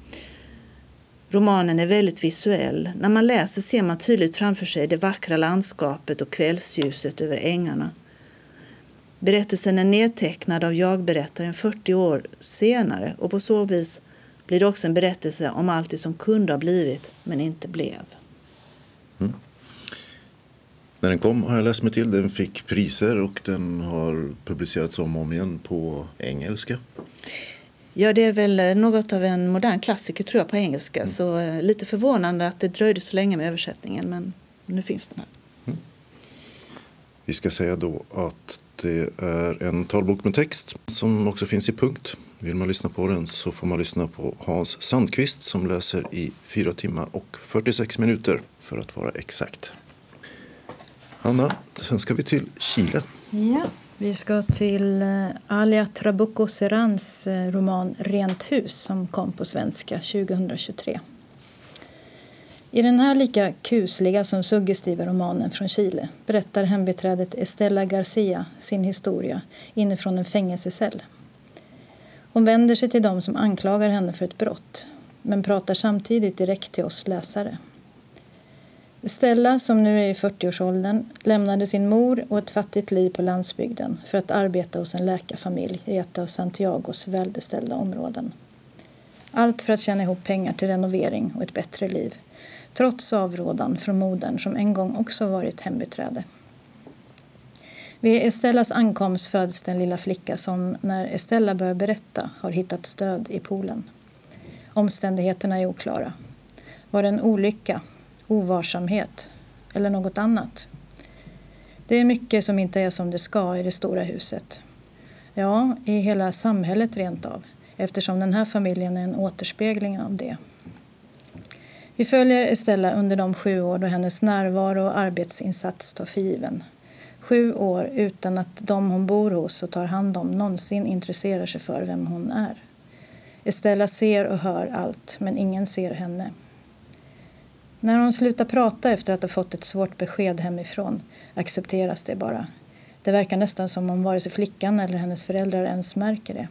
Romanen är väldigt visuell. När man läser ser man tydligt framför sig det vackra landskapet och kvällsljuset över ängarna. Berättelsen är nedtecknad av jag-berättaren 40 år senare och på så vis blir det också en berättelse om allt det som kunde ha blivit men inte blev. När den kom har jag läst mig till. Den fick priser och den har publicerats om igen på engelska. Ja, det är väl något av en modern klassiker tror jag på engelska. Så lite förvånande att det dröjde så länge med översättningen, men nu finns den här. Vi ska säga då att det är en talbok med text som också finns i punkt. Vill man lyssna på den så får man lyssna på Hans Sandqvist som läser i 4 timmar och 46 minuter för att vara exakt. Anna, sen ska vi till Chile. Ja, vi ska till Alia Trabuco Serrans roman Rent hus som kom på svenska 2023. I den här lika kusliga som suggestiva romanen från Chile berättar hembiträdet Estela Garcia sin historia inifrån en fängelsecell. Hon vänder sig till dem som anklagar henne för ett brott, men pratar samtidigt direkt till oss läsare. Estela, som nu är i 40-årsåldern, lämnade sin mor och ett fattigt liv på landsbygden för att arbeta hos en läkarfamilj i ett av Santiagos välbeställda områden. Allt för att tjäna ihop pengar till renovering och ett bättre liv, trots avrådan från modern som en gång också varit hembiträde. Vid Estellas ankomst föds den lilla flicka som, när Estella börjar berätta, har hittat stöd i poolen. Omständigheterna är oklara. Var det en olycka, ovarsamhet eller något annat? Det är mycket som inte är som det ska i det stora huset. Ja, i hela samhället rent av, eftersom den här familjen är en återspegling av det. Vi följer Estella under de 7 år då hennes närvaro och arbetsinsats tar för given. 7 år utan att de hon bor hos och tar hand om någonsin intresserar sig för vem hon är. Estella ser och hör allt, men ingen ser henne. När hon slutar prata efter att ha fått ett svårt besked hemifrån accepteras det bara. Det verkar nästan som om vare sig flickan eller hennes föräldrar ens märker det.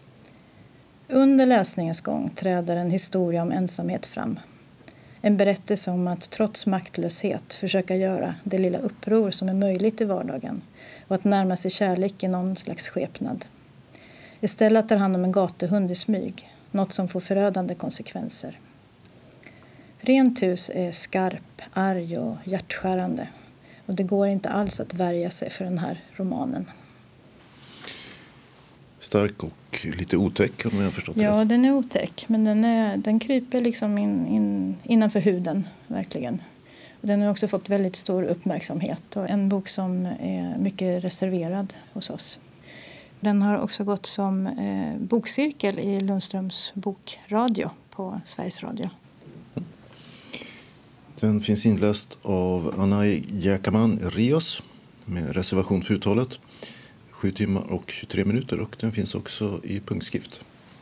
Under läsningens gång träder en historia om ensamhet fram. En berättelse om att trots maktlöshet försöka göra det lilla uppror som är möjligt i vardagen och att närma sig kärlek i någon slags skepnad. Estella tar hand om en gatuhund i smyg, något som får förödande konsekvenser. Rent hus är skarp, arg och hjärtskärande och det går inte alls att värja sig för den här romanen. Stark och lite otäck om jag har förstått det. Ja, den är otäck, men den kryper liksom innanför huden, verkligen. Och den har också fått väldigt stor uppmärksamhet och en bok som är mycket reserverad hos oss. Den har också gått som bokcirkel i Lundströms bokradio på Sveriges Radio. Den finns inläst av Anay Jakaman Rios med reservation för uttalet. 7 timmar och 23 minuter och den finns också i punktskrift.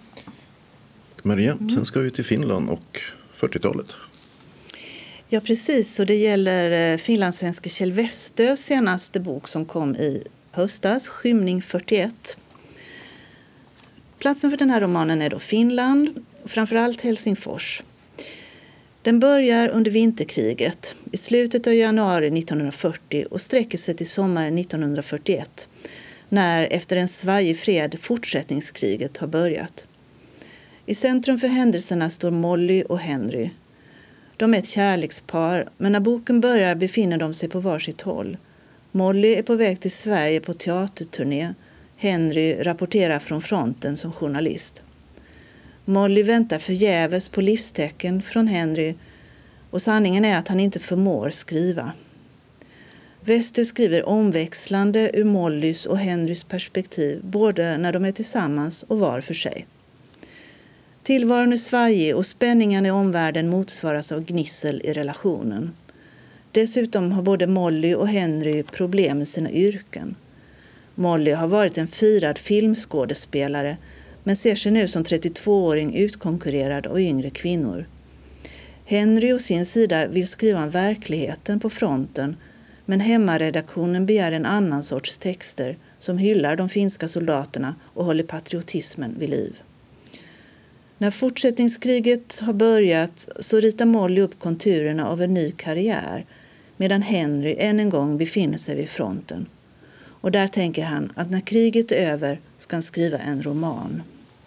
Maria, sen ska vi till Finland och 40-talet. Ja, precis. Och det gäller finlandssvenske Kjell Westös senaste bok som kom i höstas, Skymning 41. Platsen för den här romanen är då Finland, framförallt Helsingfors. Den börjar under vinterkriget i slutet av januari 1940 och sträcker sig till sommaren 1941 när efter en svajig fred fortsättningskriget har börjat. I centrum för händelserna står Molly och Henry. De är ett kärlekspar, men när boken börjar befinner de sig på varsitt håll. Molly är på väg till Sverige på teaterturné. Henry rapporterar från fronten som journalist. Molly väntar förgäves på livstecken från Henry och sanningen är att han inte förmår skriva. Westö skriver omväxlande ur Mollys och Henrys perspektiv både när de är tillsammans och var för sig. Tillvaron är svajig och spänningen i omvärlden motsvaras av gnissel i relationen. Dessutom har både Molly och Henry problem med sina yrken. Molly har varit en firad filmskådespelare men ser sig nu som 32-åring utkonkurrerad av yngre kvinnor. Henry å sin sida vill skriva om verkligheten på fronten, men hemmaredaktionen begär en annan sorts texter som hyllar de finska soldaterna och håller patriotismen vid liv. När fortsättningskriget har börjat så ritar Molly upp konturerna av en ny karriär, medan Henry än en gång befinner sig vid fronten. Och där tänker han att när kriget är över ska han skriva en roman.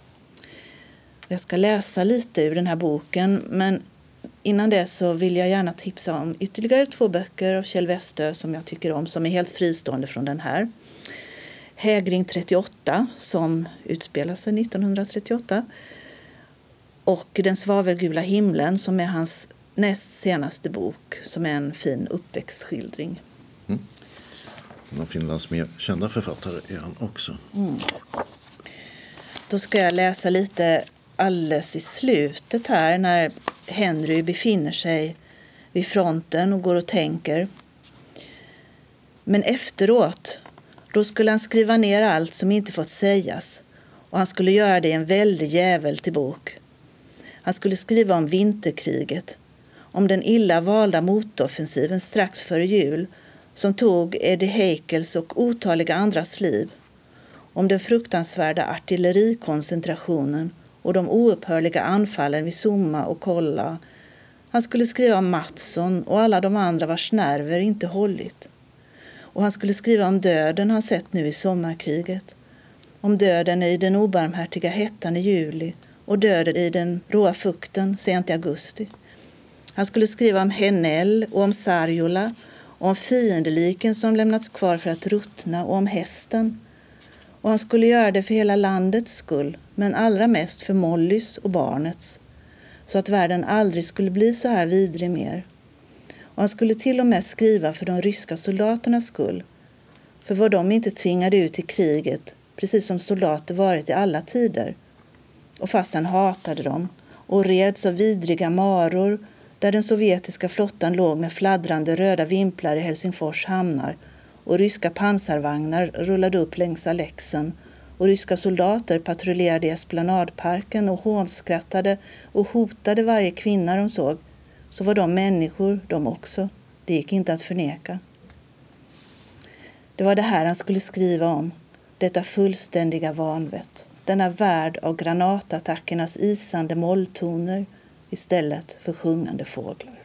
Jag ska läsa lite ur den här boken, men innan det så vill jag gärna tipsa om ytterligare 2 böcker av Kjell Westö som jag tycker om, som är helt fristående från den här. Hägring 38 som utspelar sig 1938 och Den svavelgula himlen som är hans näst senaste bok som är en fin uppväxtskildring. En av Finlands mer kända författare är han också. Då ska jag läsa lite alldeles i slutet här när Henry befinner sig vid fronten och går och tänker. Men efteråt, då skulle han skriva ner allt som inte fått sägas. Och han skulle göra det i en väldig jävel till bok. Han skulle skriva om vinterkriget. Om den illa valda motoffensiven strax före jul som tog Eddie Heikels och otaliga andras liv. Om den fruktansvärda artillerikoncentrationen och de oupphörliga anfallen vid Summa och Kolla. Han skulle skriva om Mattsson och alla de andra vars nerver inte hållit. Och han skulle skriva om döden han sett nu i sommarkriget. Om döden i den obarmhärtiga hettan i juli och döden i den råa fukten sent i augusti. Han skulle skriva om Henell och om Sarjola och om fiendeliken som lämnats kvar för att ruttna och om hästen. Och han skulle göra det för hela landets skull, men allra mest för Mollys och barnets. Så att världen aldrig skulle bli så här vidrig mer. Och han skulle till och med skriva för de ryska soldaternas skull. För var de inte tvingade ut i kriget, precis som soldater varit i alla tider. Och fast han hatade dem och reds av vidriga maror där den sovjetiska flottan låg med fladdrande röda vimplar i Helsingfors hamnar och ryska pansarvagnar rullade upp längs Alexen och ryska soldater patrullerade i Esplanadparken och hånskrattade och hotade varje kvinna de såg, så var de människor de också. Det gick inte att förneka. Det var det här han skulle skriva om, detta fullständiga vanvett, denna värld av granatattackernas isande molltoner istället för sjungande fåglar.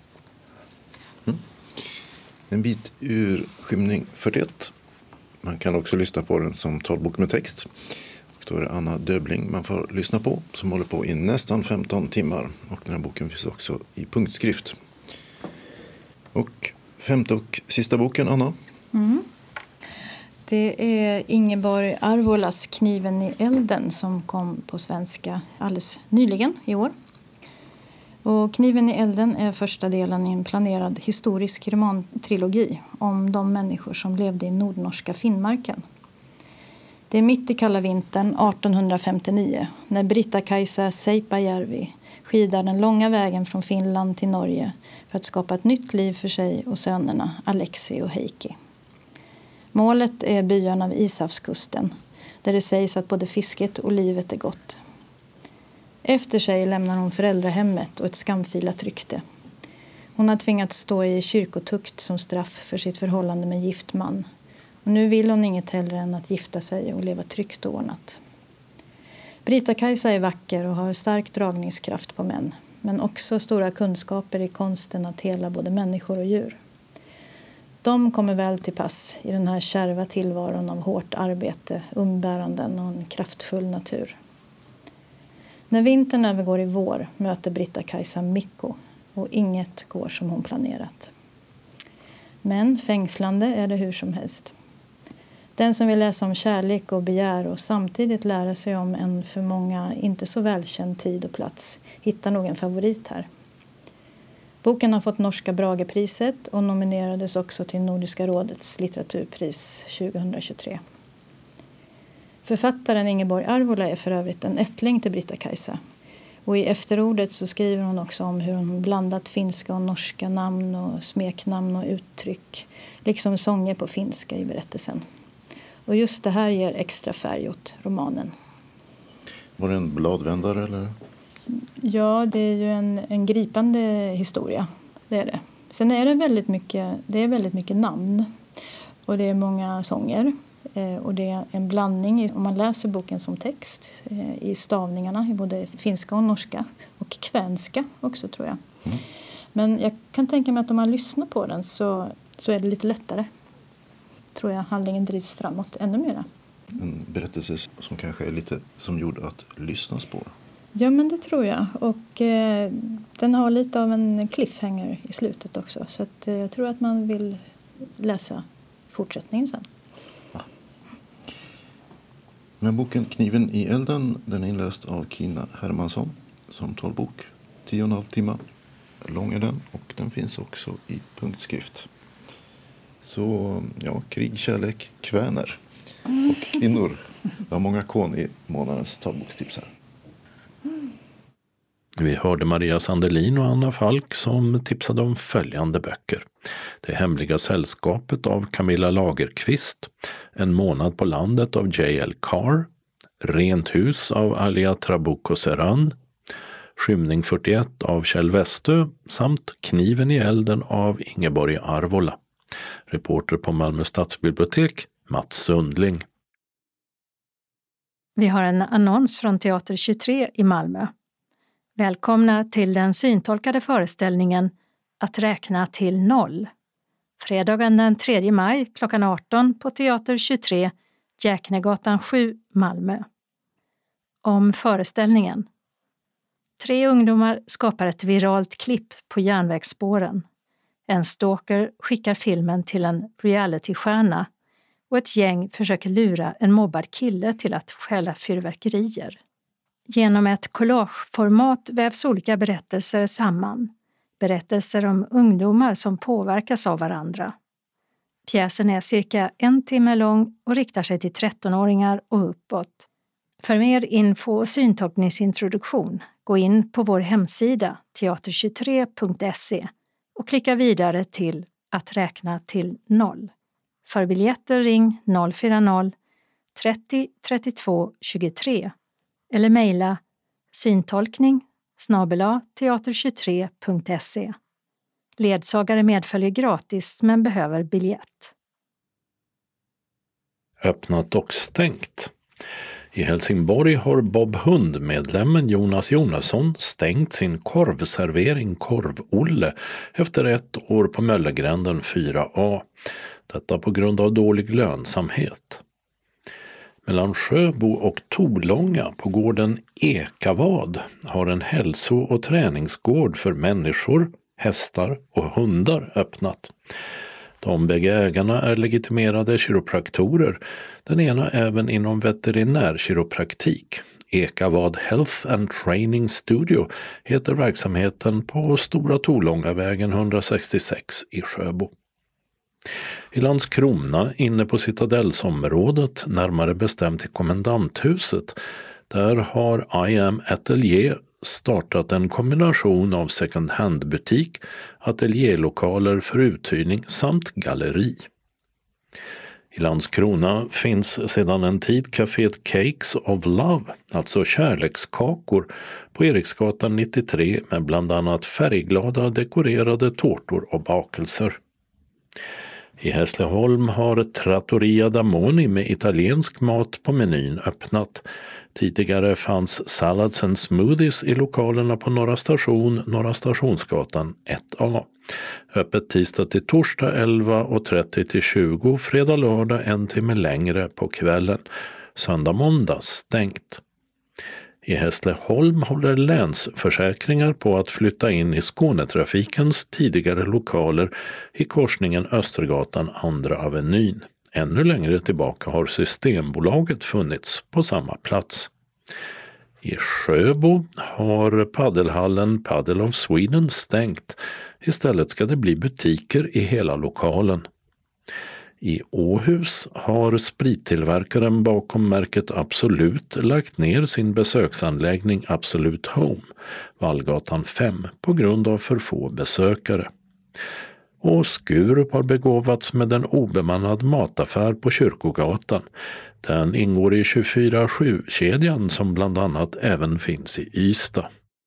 En bit ur Skymning 41. Man kan också lyssna på den som talbok med text. Och då är det Anna Döbling man får lyssna på, som håller på i nästan 15 timmar. Och den här boken finns också i punktskrift. Och femte och sista boken, Anna? Det är Ingeborg Arvolas Kniven i elden som kom på svenska alldeles nyligen i år. Och Kniven i elden är första delen i en planerad historisk romantrilogi om de människor som levde i nordnorska Finnmarken. Det är mitt i kalla vintern 1859 när Britta-Kajsa Seipajärvi skidar den långa vägen från Finland till Norge för att skapa ett nytt liv för sig och sönerna Alexi och Heikki. Målet är byarna vid Ishavskusten där det sägs att både fisket och livet är gott. Efter sig lämnar hon föräldrahemmet och ett skamfilat rykte. Hon har tvingats stå i kyrkotukt som straff för sitt förhållande med gift man. Och nu vill hon inget hellre än att gifta sig och leva tryggt och ordnat. Britta-Kajsa är vacker och har stark dragningskraft på män. Men också stora kunskaper i konsten att hela både människor och djur. De kommer väl till pass i den här kärva tillvaron av hårt arbete, umbäranden och en kraftfull natur. När vintern övergår i vår möter Britta-Kajsa Mikko och inget går som hon planerat. Men fängslande är det hur som helst. Den som vill läsa om kärlek och begär och samtidigt lära sig om en för många inte så välkänd tid och plats hittar nog en favorit här. Boken har fått Norska Bragepriset och nominerades också till Nordiska rådets litteraturpris 2023. Författaren Ingeborg Arvola är för övrigt en ättling till Britta-Kajsa. Och i efterordet så skriver hon också om hur hon blandat finska och norska namn och smeknamn och uttryck. Liksom sånger på finska i berättelsen. Och just det här ger extra färg åt romanen. Var det en bladvändare eller? Ja, det är ju en gripande historia. Det är det. Sen är det väldigt mycket namn. Och det är många sånger. Och det är en blandning, om man läser boken som text, i stavningarna i både finska och norska. Och kvänska också, tror jag. Men jag kan tänka mig att om man lyssnar på den så är det lite lättare. Tror jag handlingen drivs framåt ännu mera. En berättelse som kanske är lite som gjord att lyssnas på. Ja, men det tror jag. Och den har lite av en cliffhanger i slutet också. Så att, jag tror att man vill läsa fortsättningen sen. Ja. Men boken Kniven i elden, den är inläst av Kina Hermansson som talbok. 10,5 timmar lång är den och den finns också i punktskrift. Så ja, krig, kärlek, kväner och kvinnor. Det var många kon i månadens talbokstips här. Vi hörde Maria Sandelin och Anna Falk som tipsade om följande böcker. Det hemliga sällskapet av Camilla Lagerqvist, En månad på landet av J.L. Carr, Rent hus av Alia Trabuco Serran, Skymning 41 av Kjell Westö samt Kniven i elden av Ingeborg Arvola. Reporter på Malmö stadsbibliotek, Mats Sundling. Vi har en annons från Teater 23 i Malmö. Välkomna till den syntolkade föreställningen Att räkna till 0. Fredagen den 3 maj klockan 18 på Teater 23, Jäknegatan 7, Malmö. Om föreställningen. 3 ungdomar skapar ett viralt klipp på järnvägsspåren. En stalker skickar filmen till en realitystjärna och ett gäng försöker lura en mobbad kille till att stjäla fyrverkerier. Genom ett collageformat vävs olika berättelser samman. Berättelser om ungdomar som påverkas av varandra. Pjäsen är cirka 1 timme lång och riktar sig till 13-åringar och uppåt. För mer info och syntolkningsintroduktion, gå in på vår hemsida teater23.se och klicka vidare till Att räkna till 0. För biljetter ring 040 30 32 23 eller mejla syntolkning@teater23.se. Ledsagare medföljer gratis men behöver biljett. Öppnat och stängt. I Helsingborg har Bob Hund-medlemmen Jonas Jonasson stängt sin korvservering Korv-Olle efter 1 år på Möllegränden 4A. Detta på grund av dålig lönsamhet. Mellan Sjöbo och Tolånga på gården Ekavad har en hälso- och träningsgård för människor, hästar och hundar öppnat. De bägge ägarna är legitimerade kiropraktorer, den ena även inom veterinärkiropraktik. Ekavad Health and Training Studio heter verksamheten på Stora Tolångavägen 166 i Sjöbo. I Landskrona, inne på Citadellsområdet, närmare bestämt i kommendanthuset, där har I Am Atelier startat en kombination av second hand-butik, ateljélokaler för uthyrning samt galleri. I Landskrona finns sedan en tid kaféet Cakes of Love, alltså kärlekskakor, på Eriksgatan 93 med bland annat färgglada dekorerade tårtor och bakelser. I Hässleholm har Trattoria Damoni med italiensk mat på menyn öppnat. Tidigare fanns Salads and Smoothies i lokalerna på Norra Station, Norra Stationsgatan 1A. Öppet tisdag till torsdag 11.30 till 20, fredag lördag 1 timme längre på kvällen. Söndag måndag stängt. I Hässleholm håller Länsförsäkringar på att flytta in i Skånetrafikens tidigare lokaler i korsningen Östergatan 2 Avenyn. Ännu längre tillbaka har Systembolaget funnits på samma plats. I Sjöbo har paddelhallen Paddle of Sweden stängt. Istället ska det bli butiker i hela lokalen. I Åhus har sprittillverkaren bakom märket Absolut lagt ner sin besöksanläggning Absolut Home, Vallgatan 5, på grund av för få besökare. Och Skurup har begåvats med en obemannad mataffär på Kyrkogatan. Den ingår i 24/7-kedjan som bland annat även finns i Ystad.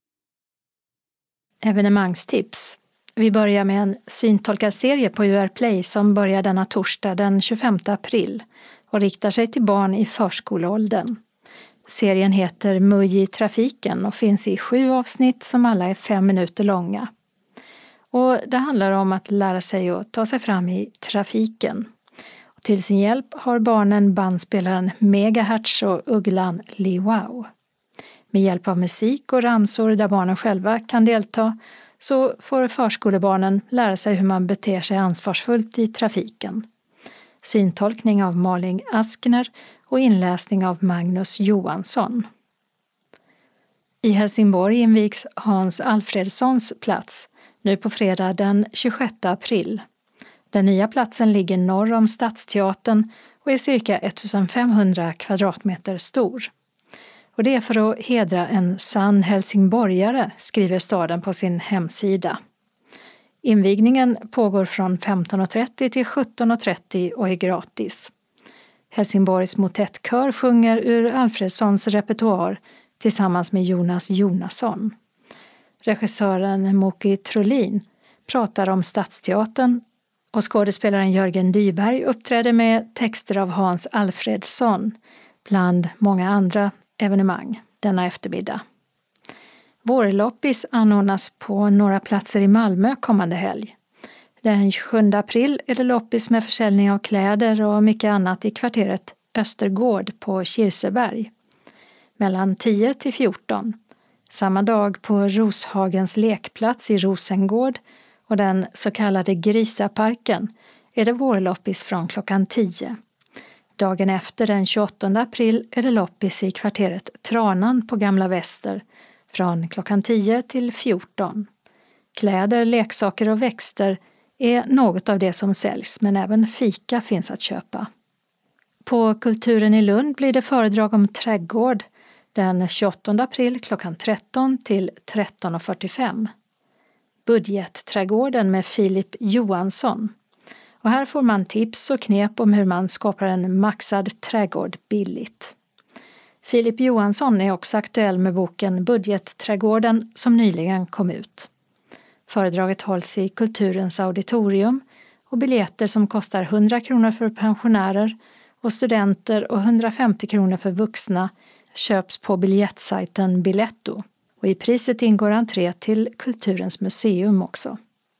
Evenemangstips. Vi börjar med en syntolkarserie på UR Play som börjar denna torsdag den 25 april och riktar sig till barn i förskoleåldern. Serien heter Muj i trafiken och finns i 7 avsnitt som alla är 5 minuter långa. Och det handlar om att lära sig att ta sig fram i trafiken. Och till sin hjälp har barnen bandspelaren Megahertz och ugglan Li Wow. Med hjälp av musik och ramsor där barnen själva kan delta så får förskolebarnen lära sig hur man beter sig ansvarsfullt i trafiken. Syntolkning av Malin Askner och inläsning av Magnus Johansson. I Helsingborg invigs Hans Alfredssons plats nu på fredag den 26 april. Den nya platsen ligger norr om Stadsteatern och är cirka 1500 kvadratmeter stor. Och det är för att hedra en sann helsingborgare, skriver staden på sin hemsida. Invigningen pågår från 15.30 till 17.30 och är gratis. Helsingborgs motettkör sjunger ur Alfredssons repertoar tillsammans med Jonas Jonasson. Regissören Moki Trollin pratar om Stadsteatern och skådespelaren Jörgen Dyberg uppträder med texter av Hans Alfredsson bland många andra evenemang denna eftermiddag. Vårloppis anordnas på några platser i Malmö kommande helg. Den 27 april är det loppis med försäljning av kläder och mycket annat i kvarteret Östergård på Kirseberg. Mellan 10 till 14. Samma dag på Roshagens lekplats i Rosengård och den så kallade Grisaparken är det vårloppis från klockan 10. Dagen efter den 28 april är det loppis i kvarteret Tranan på Gamla Väster från klockan 10 till 14. Kläder, leksaker och växter är något av det som säljs, men även fika finns att köpa. På Kulturen i Lund blir det föredrag om trädgård den 28 april klockan 13 till 13.45. Budgetträdgården med Filip Johansson. Och här får man tips och knep om hur man skapar en maxad trädgård billigt. Filip Johansson är också aktuell med boken Budgetträdgården som nyligen kom ut. Föredraget hålls i Kulturens auditorium och biljetter som kostar 100 kronor för pensionärer och studenter och 150 kronor för vuxna köps på biljettsajten Biletto. Och i priset ingår entré till Kulturens museum också.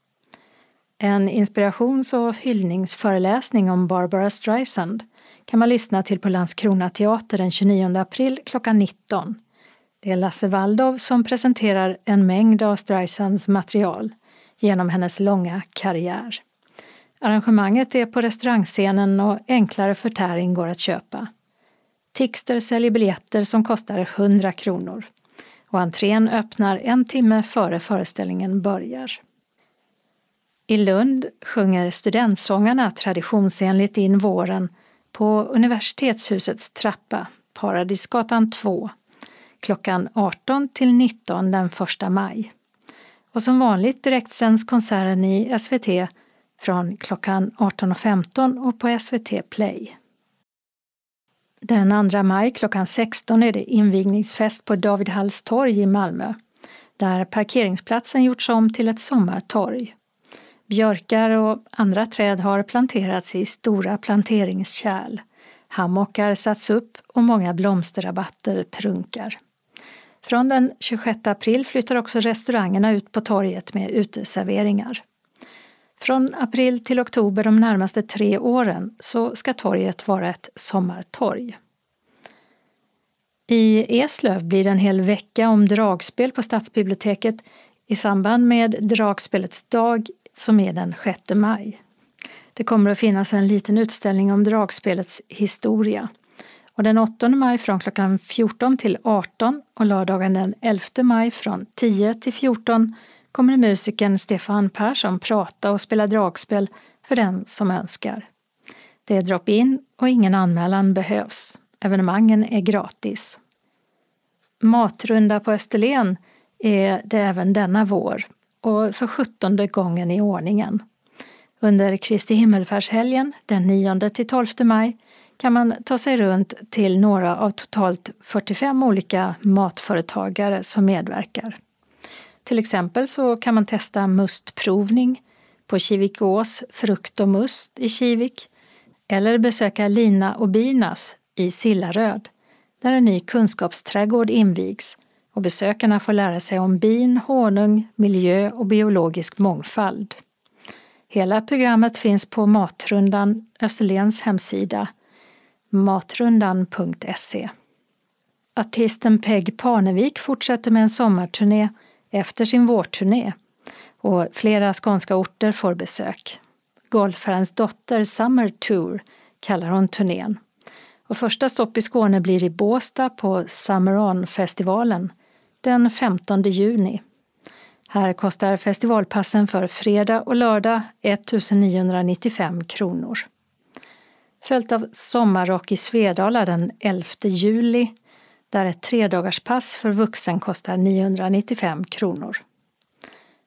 En inspirations- och hyllningsföreläsning om Barbara Streisand kan man lyssna till på Landskrona teater den 29 april klockan 19. Det är Lasse Waldov som presenterar en mängd av Streisands material genom hennes långa karriär. Arrangemanget är på restaurangscenen och enklare förtäring går att köpa. Tixter säljer biljetter som kostar 100 kronor. Och entrén öppnar 1 timme före föreställningen börjar. I Lund sjunger studentsångarna traditionsenligt in våren på Universitetshusets trappa, Paradisgatan 2, klockan 18 till 19 den 1 maj. Och som vanligt direktsänds konserten i SVT från klockan 18.15 och på SVT Play. Den 2 maj klockan 16 är det invigningsfest på David Halls torg i Malmö, där parkeringsplatsen gjorts om till ett sommartorg. Björkar och andra träd har planterats i stora planteringskärl. Hammockar satts upp och många blomsterrabatter prunkar. Från den 26 april flyttar också restaurangerna ut på torget med uteserveringar. Från april till oktober de närmaste 3 åren så ska torget vara ett sommartorg. I Eslöv blir det en hel vecka om dragspel på Stadsbiblioteket i samband med dragspelets dag som är den 6 maj. Det kommer att finnas en liten utställning om dragspelets historia. Och den 8 maj från klockan 14 till 18 och lördagen den 11 maj från 10 till 14 kommer musikern Stefan Persson prata och spela dragspel för den som önskar. Det är drop-in och ingen anmälan behövs. Evenemangen är gratis. Matrunda på Österlen är det även denna vår och för 17:e gången i ordningen. Under Kristi himmelfärdshelgen den 9 till 12 maj kan man ta sig runt till några av totalt 45 olika matföretagare som medverkar. Till exempel så kan man testa mustprovning på Kivikås frukt och must i Kivik eller besöka Lina och Binas i Sillaröd där en ny kunskapsträdgård invigs och besökarna får lära sig om bin, honung, miljö och biologisk mångfald. Hela programmet finns på Matrundan Österlens hemsida matrundan.se. Artisten Peg Parnevik fortsätter med en sommarturné efter sin vårturné och flera skånska orter får besök. Golfherrens dotter Summer Tour kallar hon turnén. Och första stopp i Skåne blir i Båstad på Summer On-festivalen den 15 juni. Här kostar festivalpassen för fredag och lördag 1995 kronor. Följt av sommarrock i Svedala den 11 juli där ett 3-dagarspass för vuxen kostar 995 kronor.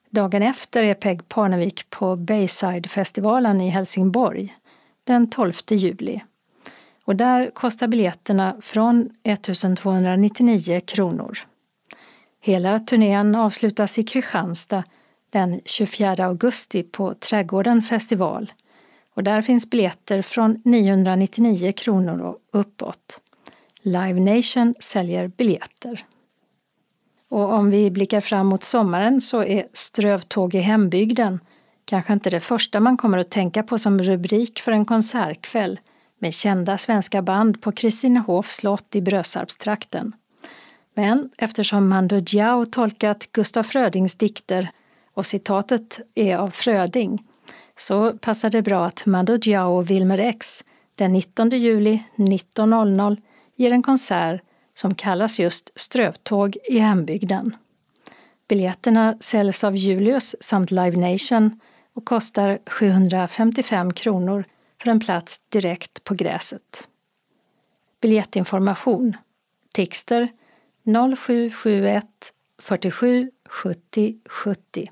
Dagen efter är Peg Parnevik på Bayside-festivalen i Helsingborg den 12 juli. Och där kostar biljetterna från 1299 kronor. Hela turnén avslutas i Kristianstad den 24 augusti på Trädgården festival. Och där finns biljetter från 999 kronor och uppåt. Live Nation säljer biljetter. Och om vi blickar fram mot sommaren så är Strövtåg i hembygden kanske inte det första man kommer att tänka på som rubrik för en konsertkväll med kända svenska band på Kristinehofs slott i Brösarpstrakten. Men eftersom Mando Diao tolkat Gustaf Frödings dikter och citatet är av Fröding så passar det bra att Mando Diao och Wilmer X den 19 juli 19.00 ger en konsert som kallas just Strövtåg i hembygden. Biljetterna säljs av Julius samt Live Nation och kostar 755 kronor för en plats direkt på gräset. Biljettinformation. Tixter 0771 47 70 70.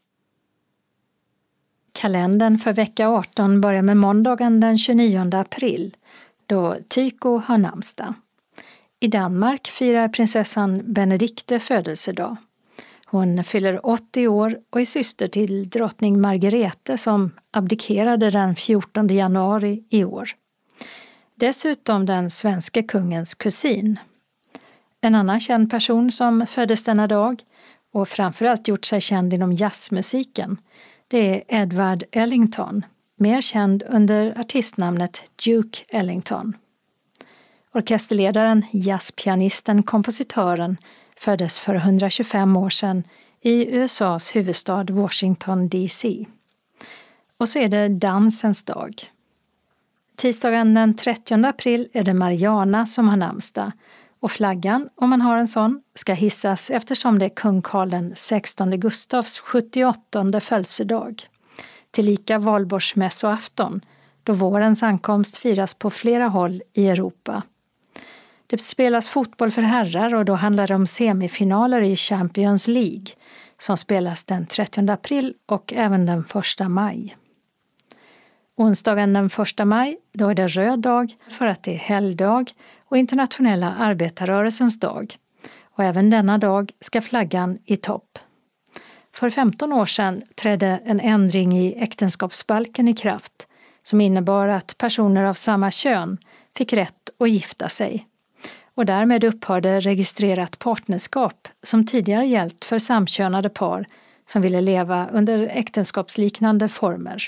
Kalendern för vecka 18 börjar med måndagen den 29 april då Tycho har namnsdag. I Danmark firar prinsessan Benedikte födelsedag. Hon fyller 80 år och är syster till drottning Margrethe som abdikerade den 14 januari i år. Dessutom den svenska kungens kusin. En annan känd person som föddes denna dag och framförallt gjort sig känd inom jazzmusiken, det är Edward Ellington, mer känd under artistnamnet Duke Ellington. Orkesterledaren, jazzpianisten, kompositören föddes för 125 år sedan i USAs huvudstad Washington DC. Och så är det dansens dag. Tisdagen den 30 april är det Mariana som har namnsdag och flaggan, om man har en sån, ska hissas eftersom det är kung Karl den 16 Gustavs 78:e födelsedag. Tillika valborgsmässoafton, då vårens ankomst firas på flera håll i Europa. Det spelas fotboll för herrar och då handlar det om semifinaler i Champions League som spelas den 30 april och även den 1 maj. Onsdagen den 1 maj, då är det röd dag för att det är helgdag och internationella arbetarrörelsens dag. Och även denna dag ska flaggan i topp. För 15 år sedan trädde en ändring i äktenskapsbalken i kraft som innebar att personer av samma kön fick rätt att gifta sig. Och därmed upphörde registrerat partnerskap som tidigare gällt för samkönade par som ville leva under äktenskapsliknande former.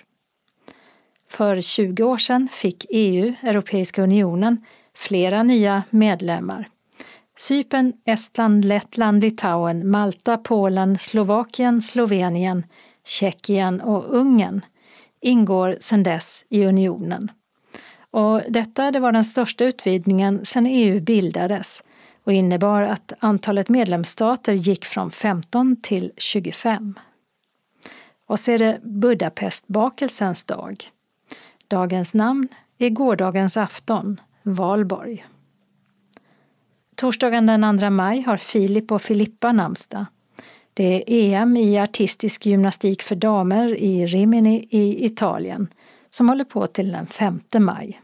För 20 år sedan fick EU, Europeiska unionen, flera nya medlemmar. Cypern, Estland, Lettland, Litauen, Malta, Polen, Slovakien, Slovenien, Tjeckien och Ungern ingår sedan dess i unionen. Och det var den största utvidgningen sedan EU bildades och innebar att antalet medlemsstater gick från 15 till 25. Och så är det Budapestbakelsens dag. Dagens namn är gårdagens afton, Valborg. Torsdagen den 2 maj har Filip och Filippa namnsdag. Det är EM i artistisk gymnastik för damer i Rimini i Italien som håller på till den 5 maj.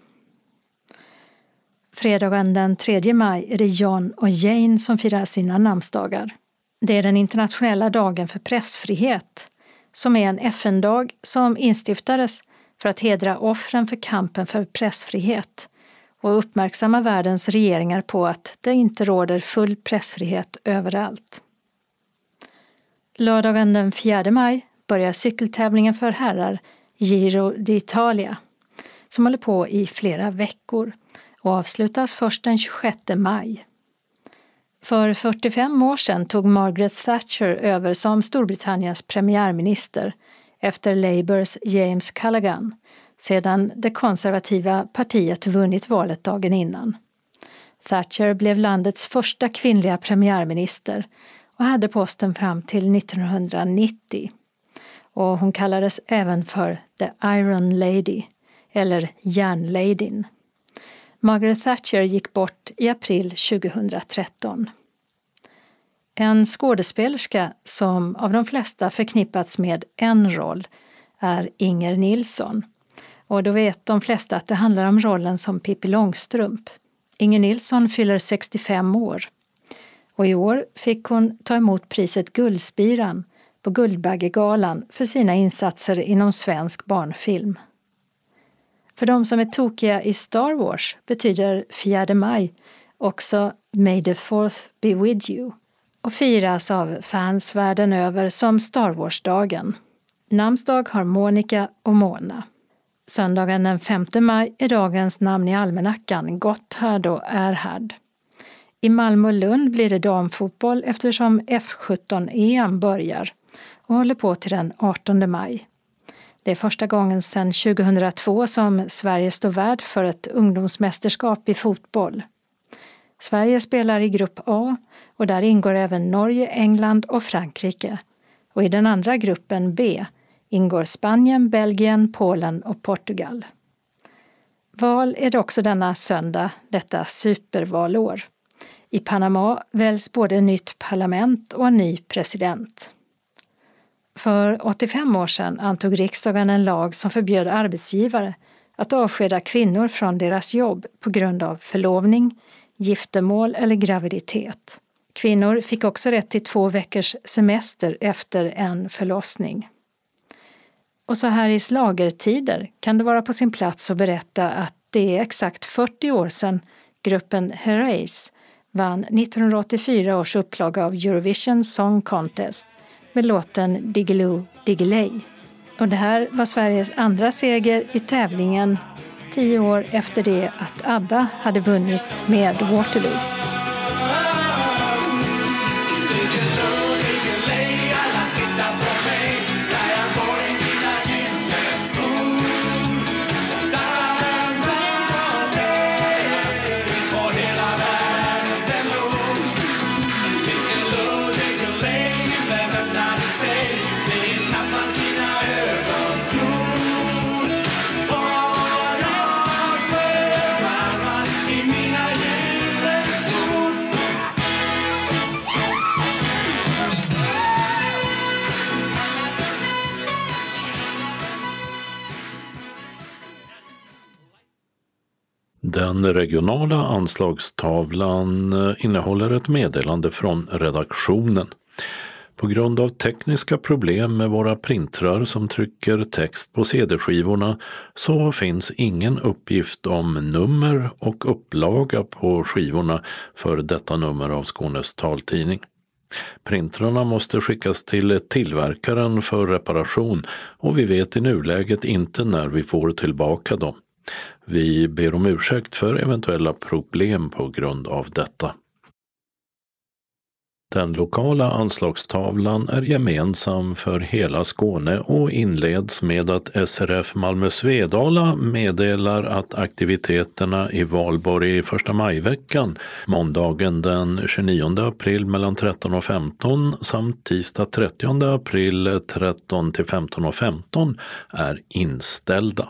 Fredagen den 3 maj är det John och Jane som firar sina namnsdagar. Det är den internationella dagen för pressfrihet som är en FN-dag som instiftades för att hedra offren för kampen för pressfrihet och uppmärksamma världens regeringar på att det inte råder full pressfrihet överallt. Lördagen den 4 maj börjar cykeltävlingen för herrar Giro d'Italia som håller på i flera veckor och avslutas först den 26 maj. För 45 år sedan tog Margaret Thatcher över som Storbritanniens premiärminister efter Labours James Callaghan sedan det konservativa partiet vunnit valet dagen innan. Thatcher blev landets första kvinnliga premiärminister och hade posten fram till 1990. Och hon kallades även för The Iron Lady eller Järnladyn. Margaret Thatcher gick bort i april 2013. En skådespelerska som av de flesta förknippats med en roll är Inger Nilsson. Och då vet de flesta att det handlar om rollen som Pippi Långstrump. Inger Nilsson fyller 65 år. Och i år fick hon ta emot priset Guldspiran på Guldbaggegalan för sina insatser inom svensk barnfilm. För de som är tokiga i Star Wars betyder 4 maj också May the 4th be with you och firas av fans världen över som Star Wars-dagen. Namnsdag har Monica och Mona. Söndagen den 5 maj är dagens namn i almanackan Gotthard och Erhard. I Malmö och Lund blir det damfotboll eftersom F17-EM börjar och håller på till den 18 maj. Det är första gången sedan 2002 som Sverige står värd för ett ungdomsmästerskap i fotboll. Sverige spelar i grupp A och där ingår även Norge, England och Frankrike. Och i den andra gruppen B ingår Spanien, Belgien, Polen och Portugal. Val är det också denna söndag, detta supervalår. I Panama väljs både nytt parlament och en ny president. För 85 år sedan antog riksdagen en lag som förbjöd arbetsgivare att avskeda kvinnor från deras jobb på grund av förlovning, giftermål eller graviditet. Kvinnor fick också rätt till 2 veckors semester efter en förlossning. Och så här i slagertider kan det vara på sin plats att berätta att det är exakt 40 år sedan gruppen Herreys vann 1984 års upplaga av Eurovision Song Contest med låten Diggiloo Diggiley. Och det här var Sveriges andra seger i tävlingen 10 år efter det att ABBA hade vunnit med Waterloo. Den regionala anslagstavlan innehåller ett meddelande från redaktionen. På grund av tekniska problem med våra printrar som trycker text på CD-skivorna så finns ingen uppgift om nummer och upplaga på skivorna för detta nummer av Skånes taltidning. Printrarna måste skickas till tillverkaren för reparation och vi vet i nuläget inte när vi får tillbaka dem. Vi ber om ursäkt för eventuella problem på grund av detta. Den lokala anslagstavlan är gemensam för hela Skåne och inleds med att SRF Malmö Svedala meddelar att aktiviteterna i Valborg i 1 majveckan, måndagen den 29 april mellan 13 och 15 samt tisdag 30 april 13 till 15 och 15 är inställda.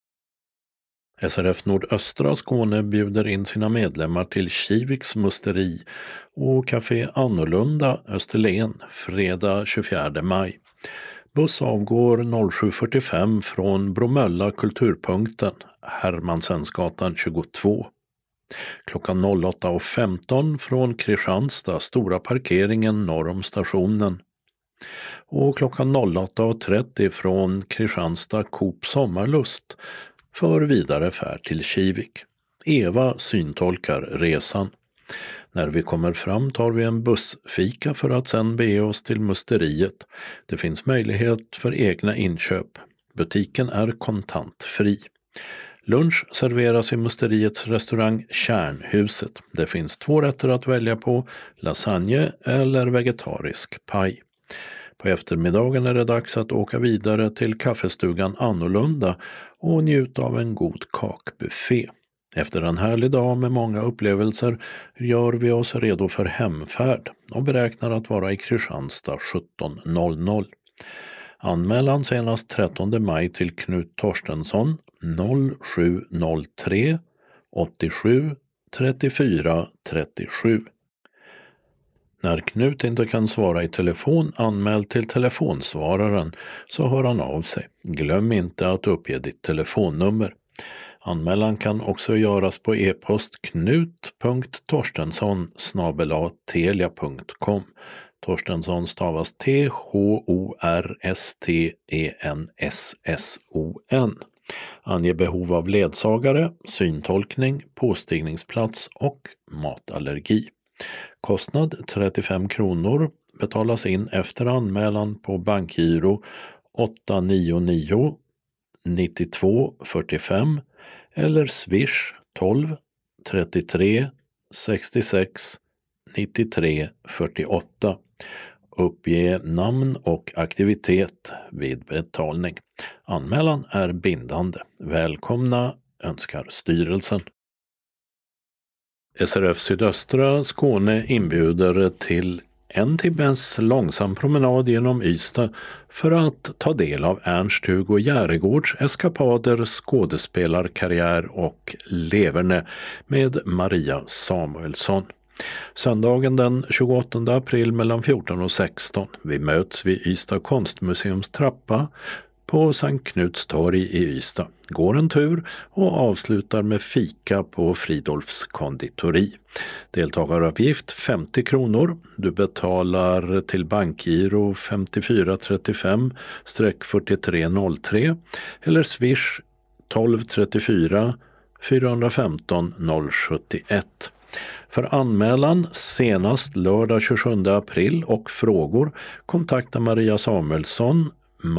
SRF Nordöstra Skåne bjuder in sina medlemmar till Kiviks musteri och Café Annorlunda Österlen fredag 24 maj. Buss avgår 07.45 från Bromölla kulturpunkten, Hermansensgatan 22. Klockan 08.15 från Kristianstad, stora parkeringen norr om stationen. Och klockan 08.30 från Kristianstad Coop Sommarlust för vidare färd till Kivik. Eva syntolkar resan. När vi kommer fram tar vi en bussfika för att sedan bege oss till musteriet. Det finns möjlighet för egna inköp. Butiken är kontantfri. Lunch serveras i musteriets restaurang Kärnhuset. Det finns 2 rätter att välja på, lasagne eller vegetarisk paj. På eftermiddagen är det dags att åka vidare till kaffestugan Annorlunda och njuta av en god kakbuffé. Efter en härlig dag med många upplevelser gör vi oss redo för hemfärd och beräknar att vara i Kristianstad 17.00. Anmälan senast 13 maj till Knut Torstensson 0703 87 34 37. När Knut inte kan svara i telefon, anmäl till telefonsvararen så hör han av sig. Glöm inte att uppge ditt telefonnummer. Anmälan kan också göras på e-post knut.torstensson@telia.com. Torstensson stavas Torstenson. Ange behov av ledsagare, syntolkning, påstigningsplats och matallergi. Kostnad 35 kronor betalas in efter anmälan på bankgiro 899 92 45 eller Swish 12 33 66 93 48. Uppge namn och aktivitet vid betalning. Anmälan är bindande. Välkomna önskar styrelsen. SRF Sydöstra Skåne inbjuder till en timmes långsam promenad genom Ystad för att ta del av Ernst-Hugo Järegårds eskapader, skådespelarkarriär och leverne med Maria Samuelsson. Söndagen den 28 april mellan 14 och 16. Vi möts vid Ystad konstmuseums trappa på Sankt Knuts torg i Ystad. Går en tur och avslutar med fika på Fridolfs konditori. Deltagaravgift 50 kronor. Du betalar till bankgiro 5435-4303 eller Swish 1234 415 071. För anmälan senast lördag 27 april och frågor kontakta Maria Samuelsson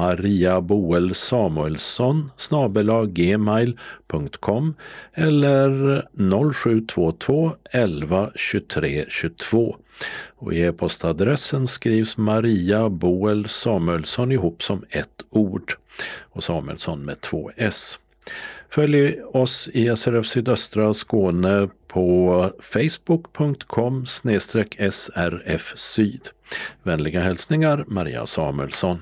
mariaboelsamuelsson@gmail.com eller 0722 11 23 22. Och i e-postadressen skrivs Maria Boel Samuelsson ihop som ett ord och Samuelsson med 2 s. Följ oss i SRF Sydöstra Skåne på facebook.com/srfsyd. Vänliga hälsningar Maria Samuelsson.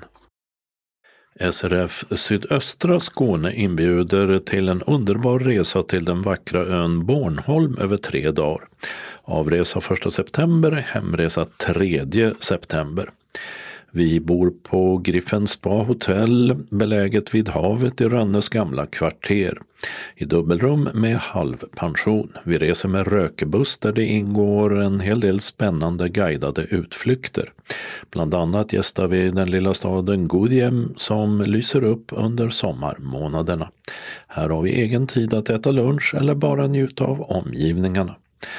SRF Sydöstra Skåne inbjuder till en underbar resa till den vackra ön Bornholm över 3 dagar. Avresa 1 september, hemresa 3 september. Vi bor på Griffen Spa Hotel, beläget vid havet i Rönnes gamla kvarter. I dubbelrum med halvpension. Vi reser med rökebuss där det ingår en hel del spännande guidade utflykter. Bland annat gästar vi den lilla staden Gudjem som lyser upp under sommarmånaderna. Här har vi egen tid att äta lunch eller bara njuta av omgivningarna.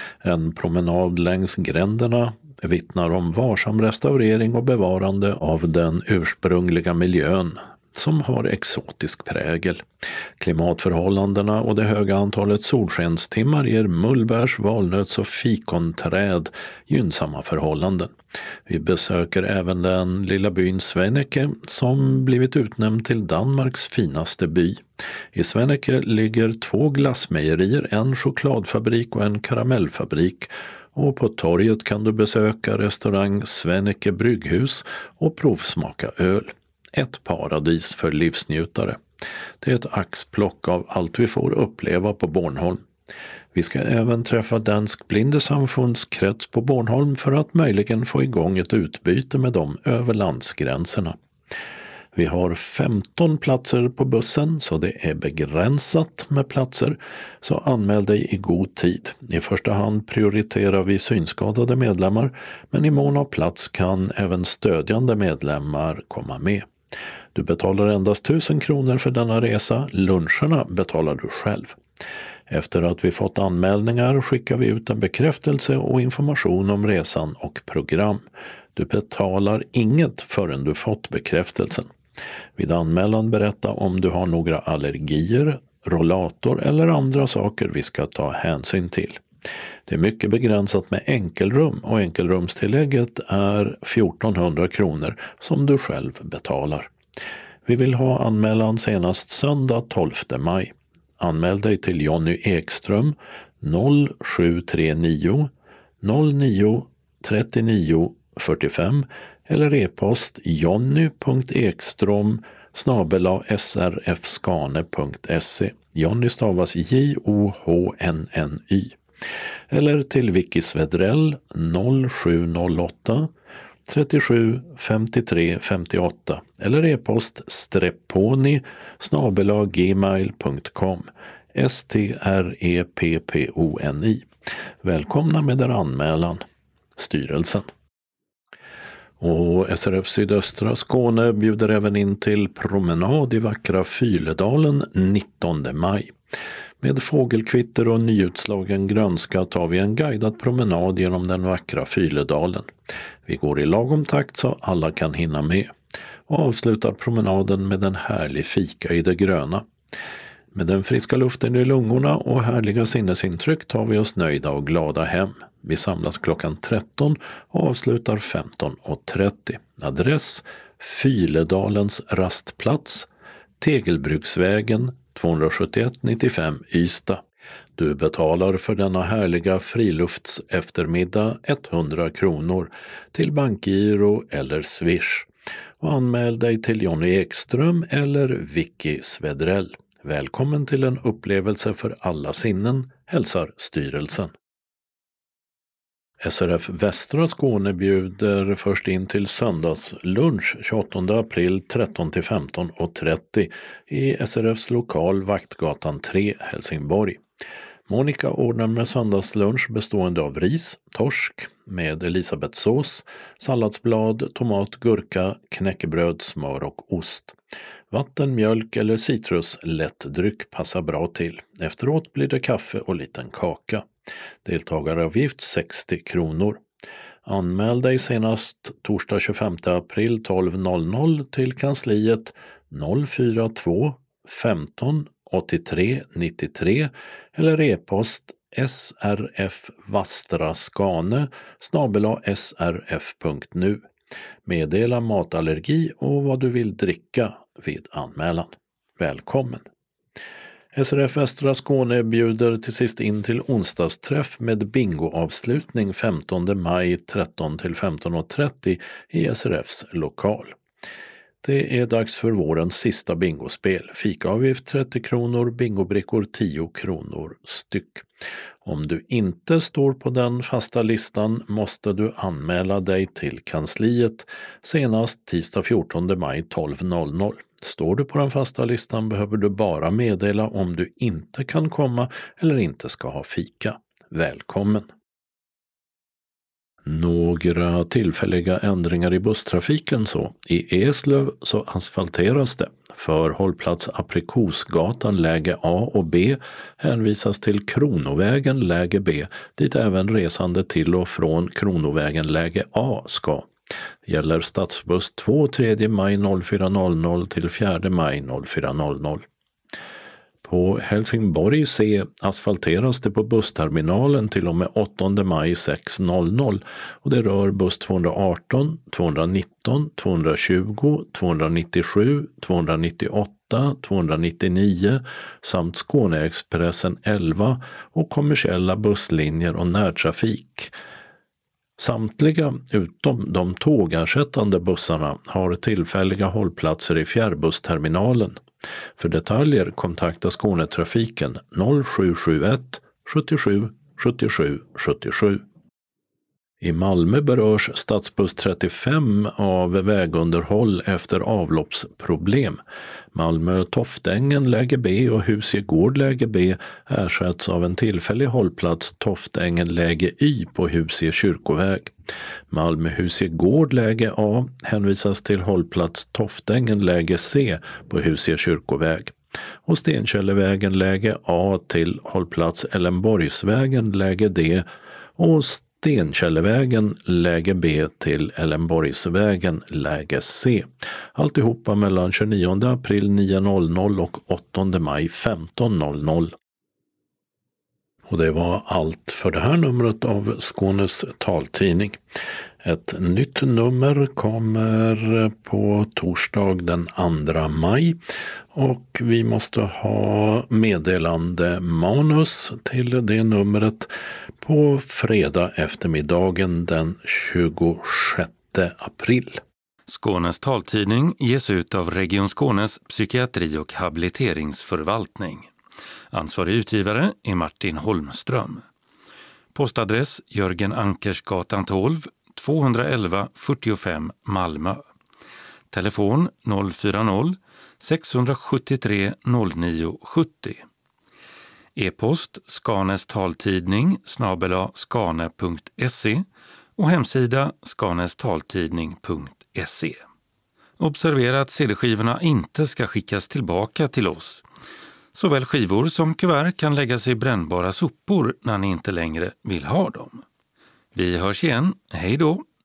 En promenad längs gränderna vittnar om varsam restaurering och bevarande av den ursprungliga miljön som har exotisk prägel. Klimatförhållandena och det höga antalet solskenstimmar ger mullbärs, valnöts och fikonträd gynnsamma förhållanden. Vi besöker även den lilla byn Sveneke som blivit utnämnd till Danmarks finaste by. I Sveneke ligger 2 glassmejerier, en chokladfabrik och en karamellfabrik. Och på torget kan du besöka restaurang Sveneke brygghus och provsmaka öl. Ett paradis för livsnjutare. Det är ett axplock av allt vi får uppleva på Bornholm. Vi ska även träffa Dansk Blindesamfunds krets på Bornholm för att möjligen få igång ett utbyte med dem över landsgränserna. Vi har 15 platser på bussen så det är begränsat med platser, så anmäl dig i god tid. I första hand prioriterar vi synskadade medlemmar, men i mån av plats kan även stödjande medlemmar komma med. Du betalar endast 1000 kronor för denna resa, luncherna betalar du själv. Efter att vi fått anmälningar skickar vi ut en bekräftelse och information om resan och program. Du betalar inget förrän du fått bekräftelsen. Vid anmälan berätta om du har några allergier, rollator eller andra saker vi ska ta hänsyn till. Det är mycket begränsat med enkelrum och enkelrumstillägget är 1400 kronor som du själv betalar. Vi vill ha anmälan senast söndag 12 maj. Anmäl dig till Jonny Ekström 0739 09 39 45 eller e-post jonny.ekstrom@srfskane.se. Jonny stavas Johnnny. eller till Vicky Svedrell 0708 37 53 58 eller e-post strepponi@gmail.com strepponi. Välkomna med er anmälan. Styrelsen. Och SRF Sydöstra Skåne bjuder även in till promenad i vackra Fyledalen 19 maj. Med fågelkvitter och nyutslagen grönska tar vi en guidad promenad genom den vackra Fyledalen. Vi går i lagom takt så alla kan hinna med och avslutar promenaden med en härlig fika i det gröna. Med den friska luften i lungorna och härliga sinnesintryck tar vi oss nöjda och glada hem. Vi samlas klockan 13 och avslutar 15:30. Adress Fyledalens rastplats, Tegelbruksvägen 271-95 Ystad. Du betalar för denna härliga frilufts eftermiddag 100 kronor till bankgiro eller Swish. Och anmäl dig till Johnny Ekström eller Vicky Svedrell. Välkommen till en upplevelse för alla sinnen, hälsar styrelsen. SRF Västra Skåne bjuder först in till söndagslunch 28 april 13-15:30 i SRFs lokal Vaktgatan 3, Helsingborg. Monica ordnar med söndagslunch bestående av ris, torsk med elisabethsås, salladsblad, tomat, gurka, knäckebröd, smör och ost. Vatten, mjölk eller citruslättdryck passar bra till. Efteråt blir det kaffe och liten kaka. Deltagaravgift 60 kronor. Anmäl dig senast torsdag 25 april 12:00 till kansliet 042 15 83 93 eller e-post srfvastraskane@srf.nu. Meddela matallergi och vad du vill dricka vid anmälan. Välkommen! SRF Västra Skåne bjuder till sist in till onsdagsträff med bingoavslutning 15 maj 13-15:30 i SRFs lokal. Det är dags för vårens sista bingospel. Fikaavgift 30 kronor, bingobrickor 10 kronor styck. Om du inte står på den fasta listan måste du anmäla dig till kansliet senast tisdag 14 maj 12:00. Står du på den fasta listan behöver du bara meddela om du inte kan komma eller inte ska ha fika. Välkommen! Några tillfälliga ändringar i busstrafiken så. I Eslöv så asfalteras det. För hållplats Aprikosgatan läge A och B hänvisas till Kronovägen läge B, dit även resande till och från Kronovägen läge A ska. Gäller stadsbuss 2-3 maj 04:00 till 4 maj 04:00. På Helsingborg C asfalteras det på bussterminalen till och med 8 maj 6:00 och det rör buss 218, 219, 220, 297, 298, 299 samt Skåneexpressen 11 och kommersiella busslinjer och närtrafik. Samtliga utom de tågersättande bussarna har tillfälliga hållplatser i fjärrbussterminalen. För detaljer kontakta Skånetrafiken 0771 77 77 77. I Malmö berörs stadsbuss 35 av vägunderhåll efter avloppsproblem. Malmö Toftängen läge B och Husiegård läge B ersätts av en tillfällig hållplats Toftängen läge Y på Husie kyrkoväg. Malmö Husiegård läge A hänvisas till hållplats Toftängen läge C på Husie kyrkoväg. Och Stenkällevägen läge A till hållplats Ellenborgsvägen läge D och Stenkällevägen läge B till Ellenborgsvägen läge C. Alltihopa mellan 29 april 9:00 och 8 maj 15:00. Och det var allt för det här numret av Skånes taltidning. Ett nytt nummer kommer på torsdag den 2 maj och vi måste ha meddelande manus till det numret på fredag eftermiddagen den 26 april. Skånes taltidning ges ut av Region Skånes psykiatri- och habiliteringsförvaltning. Ansvarig utgivare är Martin Holmström. Postadress Jörgen Ankersgatan 12, 211 45 Malmö. Telefon 040-673 0970. E-post Skanes taltidning @skane.se och hemsida skanestaltidning.se. Observera att CD-skivorna inte ska skickas tillbaka till oss. Såväl skivor som kuvert kan läggas i brännbara sopor när ni inte längre vill ha dem. Vi hörs igen. Hej då!